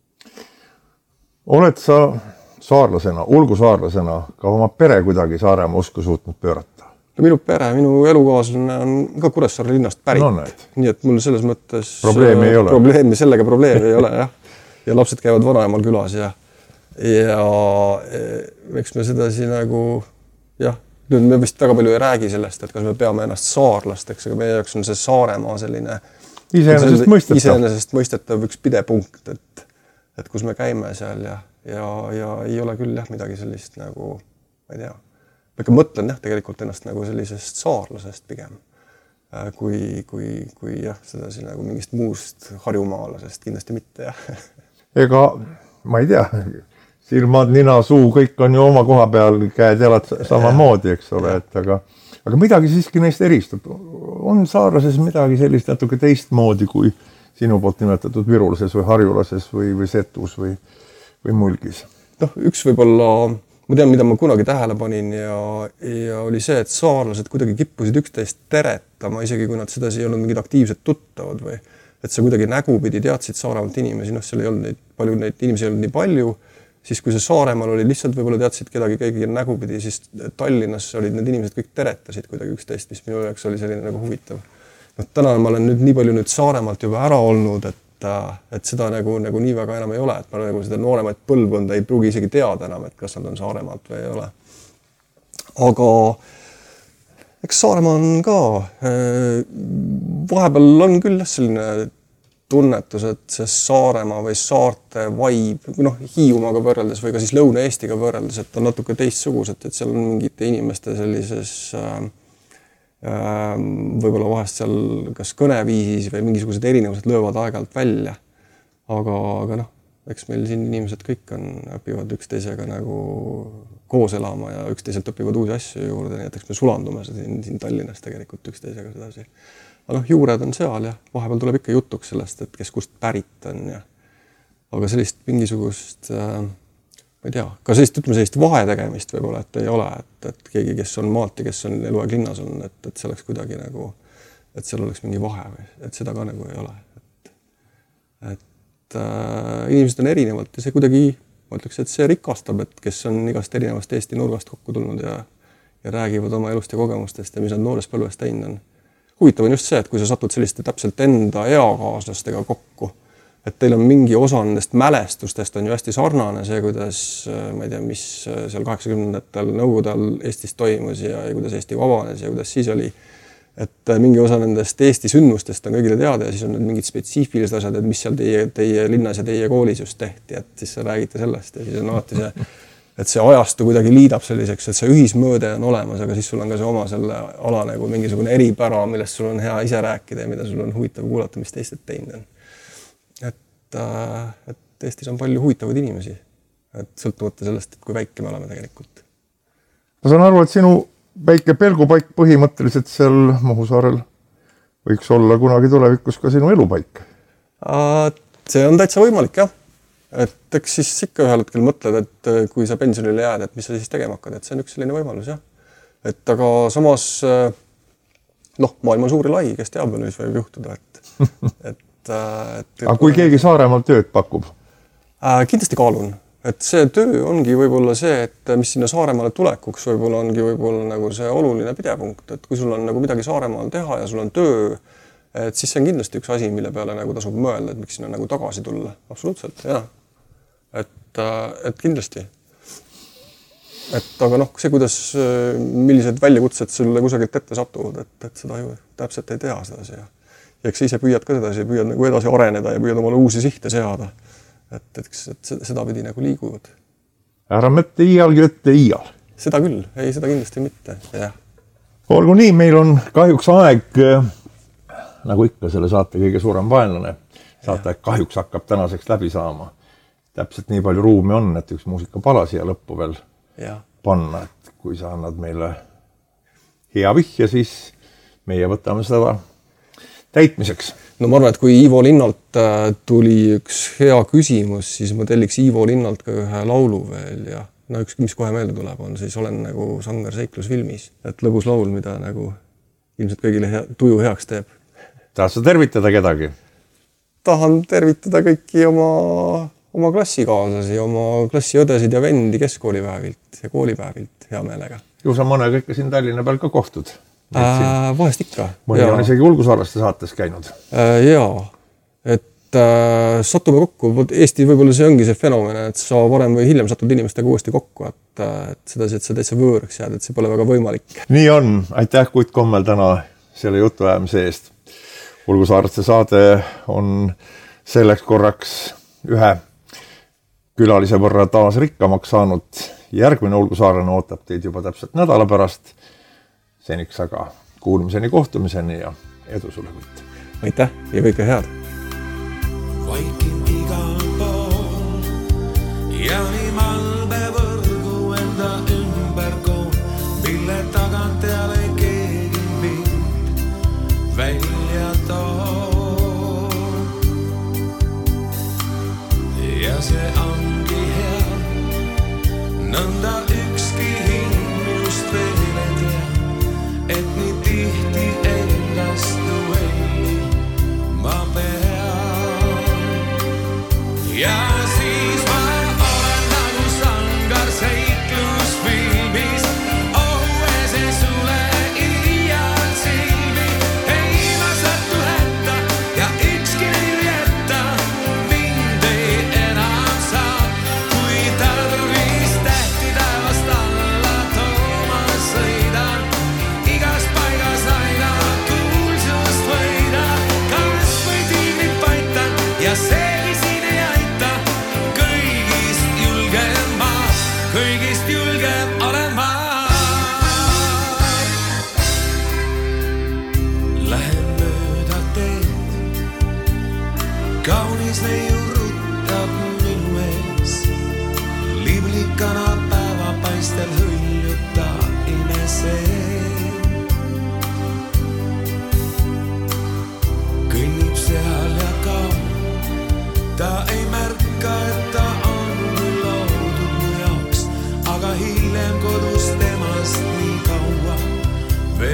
Oled sa saarlasena, ulgusaarlasena ka oma pere kuidagi Saaremaa usku suutnud pöörata? No minu pere, minu elukaaslane on ka Kuressaare linnast pärit. Nii et mul selles mõttes probleemi ei ole. Sellega probleemi ei ole, jah. Ja lapsed käivad vanaemal külas ja eks me sedasi nagu, jah, nüüd me vist väga palju ei räägi sellest, et kas me peame ennast saarlasteks, aga meie jaoks on see Saaremaa selline iseenesest mõistetav üks pidepunkt, et kus me käime seal ja ei ole küll jah midagi sellist nagu, ma ei tea. Ma ikka mõtlen jah, tegelikult ennast nagu sellisest saarlasest pigem, kui jah, sedasi nagu mingist muust harjumaalasest kindlasti mitte, jah. Ega, ma ei tea, silmad, nina, suu, kõik on ju oma koha peal, käed, jalad samamoodi, eks ole, et aga midagi siiski neist eristub. On saarlases midagi sellist natuke teistmoodi kui sinu poolt nimetatud virulases või harjulases või setus või mulgis? Noh, üks võib-olla, ma tean, mida ma kunagi tähele panin ja oli see, et saarlased kuidagi kippusid üksteist teretama, isegi kui nad sedasi ei olnud mingid aktiivsed tuttavad või et sa kuidagi nägupidi teadsid Saaremaalt inimesi, noh, seal ei olnud neid inimesi ei olnud nii palju, siis kui see Saaremaal oli lihtsalt võib-olla teadsid kedagi keegi nägupidi, siis Tallinnas olid need inimesed kõik teretasid kuidagi üksteist, mis minu jaoks oli selline nagu huvitav. No, täna ma olen nüüd nii palju Saaremaalt juba ära olnud, et seda nagu nii väga enam ei ole, et ma nagu seda nooremaid põlvkonda ei pruugi isegi teada enam, et kas nad on Saaremaalt või ei ole. Aga eks Saaremaa on ka, vahepeal on küll selline tunnetus, et see Saaremaa või saarte vaib, noh, Hiiumaaga võrreldes või ka siis Lõuna-Eestiga võrreldes, et on natuke teistsugused, et seal on mingite inimeste sellises võib-olla vahest seal kas kõneviisis või mingisugused erinevused löövad aeg-ajalt välja. Aga noh, eks meil siin inimesed kõik õpivad üksteisega nagu koos elama ja üksteiselt õpivad uusi asju juurde, nii et eks me sulandume siin Tallinnas tegelikult üksteisega sedasi. Aga noh, juured on seal ja vahepeal tuleb ikka jutuks sellest, et kes kust pärit on ja aga sellist mingisugust ma ei tea, ka sellist vahetegemist võib-olla, et ei ole, et keegi, kes on maalt ja kes on eluaeg linnas on, et see oleks kuidagi nagu, et seal oleks mingi vahe või, et seda ka nagu ei ole. Et inimesed on erinevalt ja see kuidagi, ma ütleks, et see rikastab, et kes on igast erinevast Eesti nurgast kokku tulnud ja räägivad oma elust ja kogemustest ja mis nad noores põlvest teinud on. Huvitav on just see, et kui sa satud selliste täpselt enda eakaaslastega kokku, et teil on mingi osa nendest mälestustest on ju hästi sarnane see, kuidas, ma ei tea, mis seal 80-ndatel Nõukogude all Eestis toimus ja kuidas Eesti vabanes ja kuidas siis oli. Et mingi osa nendest Eesti sündmustest on kõigile teada ja siis on need mingid spetsiifilised asjad, et mis seal teie linnas ja teie koolis just tehti, et siis sa räägite sellest ja siis on alati see, et see ajastu kuidagi liidab selliseks, et see ühismööde on olemas, aga siis sul on ka see oma selle ala nagu mingisugune eripära, millest sul on hea ise rääkida ja mida sul on huvitav kuulata, mis teised teinud on. Et Eestis on palju huvitavaid inimesi, et sõltumata sellest, et kui väike me oleme tegelikult. Ma saan aru, et sinu väike pelgupaik põhimõtteliselt seal Muhusaarel võiks olla kunagi tulevikus ka sinu elupaik. See on täitsa võimalik, jah. Et eks siis ikka ühel hetkel mõtled, et kui sa pensionile jääd, et mis sa siis tegema hakkad, et see on üks selline võimalus, jah. Et aga samas, maailma suuri lai, kes teab, mis võib juhtuda, et aga kui keegi Saaremaal tööd pakub? Kindlasti kaalun. Et see töö ongi võib-olla see, et mis sinna Saaremaale tulekuks võib-olla ongi võib-olla nagu see oluline pidepunkt, et kui sul on nagu midagi Saaremaal teha ja sul on töö, et siis see on kindlasti üks asi, mille peale nagu tasub mõelda, et miks sinna nagu tagasi tulla. Absoluutselt, jah. Et kindlasti. Aga see, kuidas, millised väljakutsed sulle kusagilt ette satuvad, et seda ju täpselt ei tea sedasi ja eks ise püüad ka sedasi, püüad nagu edasi areneda ja püüad omale uusi sihte seada. Et seda pidi nagu liiguvad. Ära mõtte iialgi ette iial. Seda küll, ei seda kindlasti mitte, jah. Olgu nii, meil on kahjuks aeg, nagu ikka selle saate kõige suurem vaenlane. Saate kahjuks hakkab tänaseks läbi saama. Täpselt nii palju ruumi on, et üks muusikapala siia lõppu veel panna. Et kui sa annad meile hea vihje, siis meie võtame seda täitmiseks. No ma arvan, et kui Ivo Linnalt tuli üks hea küsimus, siis ma telliks Ivo Linnalt ka ühe laulu veel ja üks, mis kohe meelde tuleb, on siis Olen nagu Sanger seiklusfilmis. Et lõbus laul, mida nagu ilmselt kõigile tuju heaks teeb. Tahad sa tervitada kedagi? Tahan tervitada kõiki oma klassikaaslasi, oma klassiõdesid ja vendi keskkoolipäevilt ja koolipäevilt hea meelega. Ju sa mõnega ikka siin Tallinna peal ka kohtud? Vahest ikka. Mõni on isegi Ulgusaarlaste saates käinud. Jaa, et satume kokku. Eesti võib-olla see ongi see fenomen, et sa varem või hiljem satud inimestega uuesti kokku, et sedasi, et sa täitsa võõraks jääd, et see pole väga võimalik. Nii on. Aitäh Kuit Kommel täna selle jutuajamise eest. Ulgusaarlaste saade on selleks korraks ühe külalise võrra taas rikkamaks saanud. Järgmine Ulgusaarlane ootab teid juba täpselt nädala pärast. Seniks aga kuulmiseni, kohtumiseni ja edu sulle Kuit. Aitäh ja kõike head. Vaikin igal pool ja nii malbe võrgu enda ümber koon, mille tagant jälle keegi mind välja too.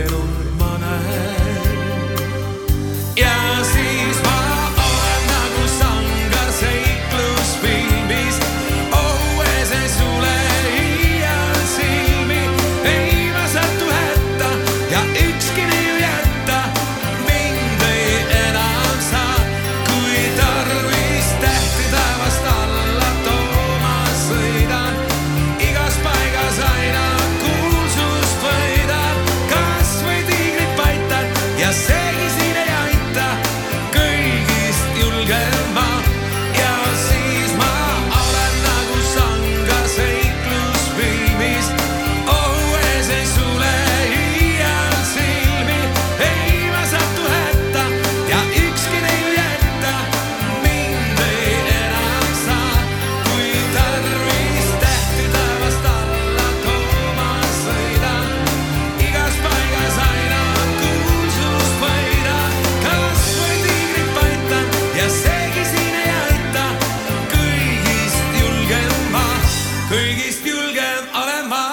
veel und ma näen. Ja siis ma olen nagu sangar seiklusfilmis, õues ei sule iial silmi, ei ma satu hätta ja ükski nii jätta, mind ei enam saa, kui tarvis tähti taevast alla tooma sõidan, igas paigas aina kuulsust võidan, kas või tiigrit paitan ja seegi siin ei aita, kõigist julgen ma ja siis ma olen nagu sangar seiklusfilmis, õues ei sule iial silmi, ei ma satu hätta ja ükski neil jätta, mind ei enam saa, kui tarvis tähti taevast alla tooma sõidan, igas paigas aina kuulsust võidan, kas või tiigrit paitan ja seegi siin ei aita, kõigist julgen olen ma.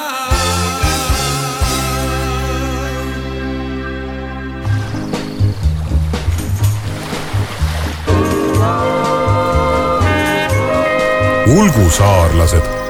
Ulgusaarlased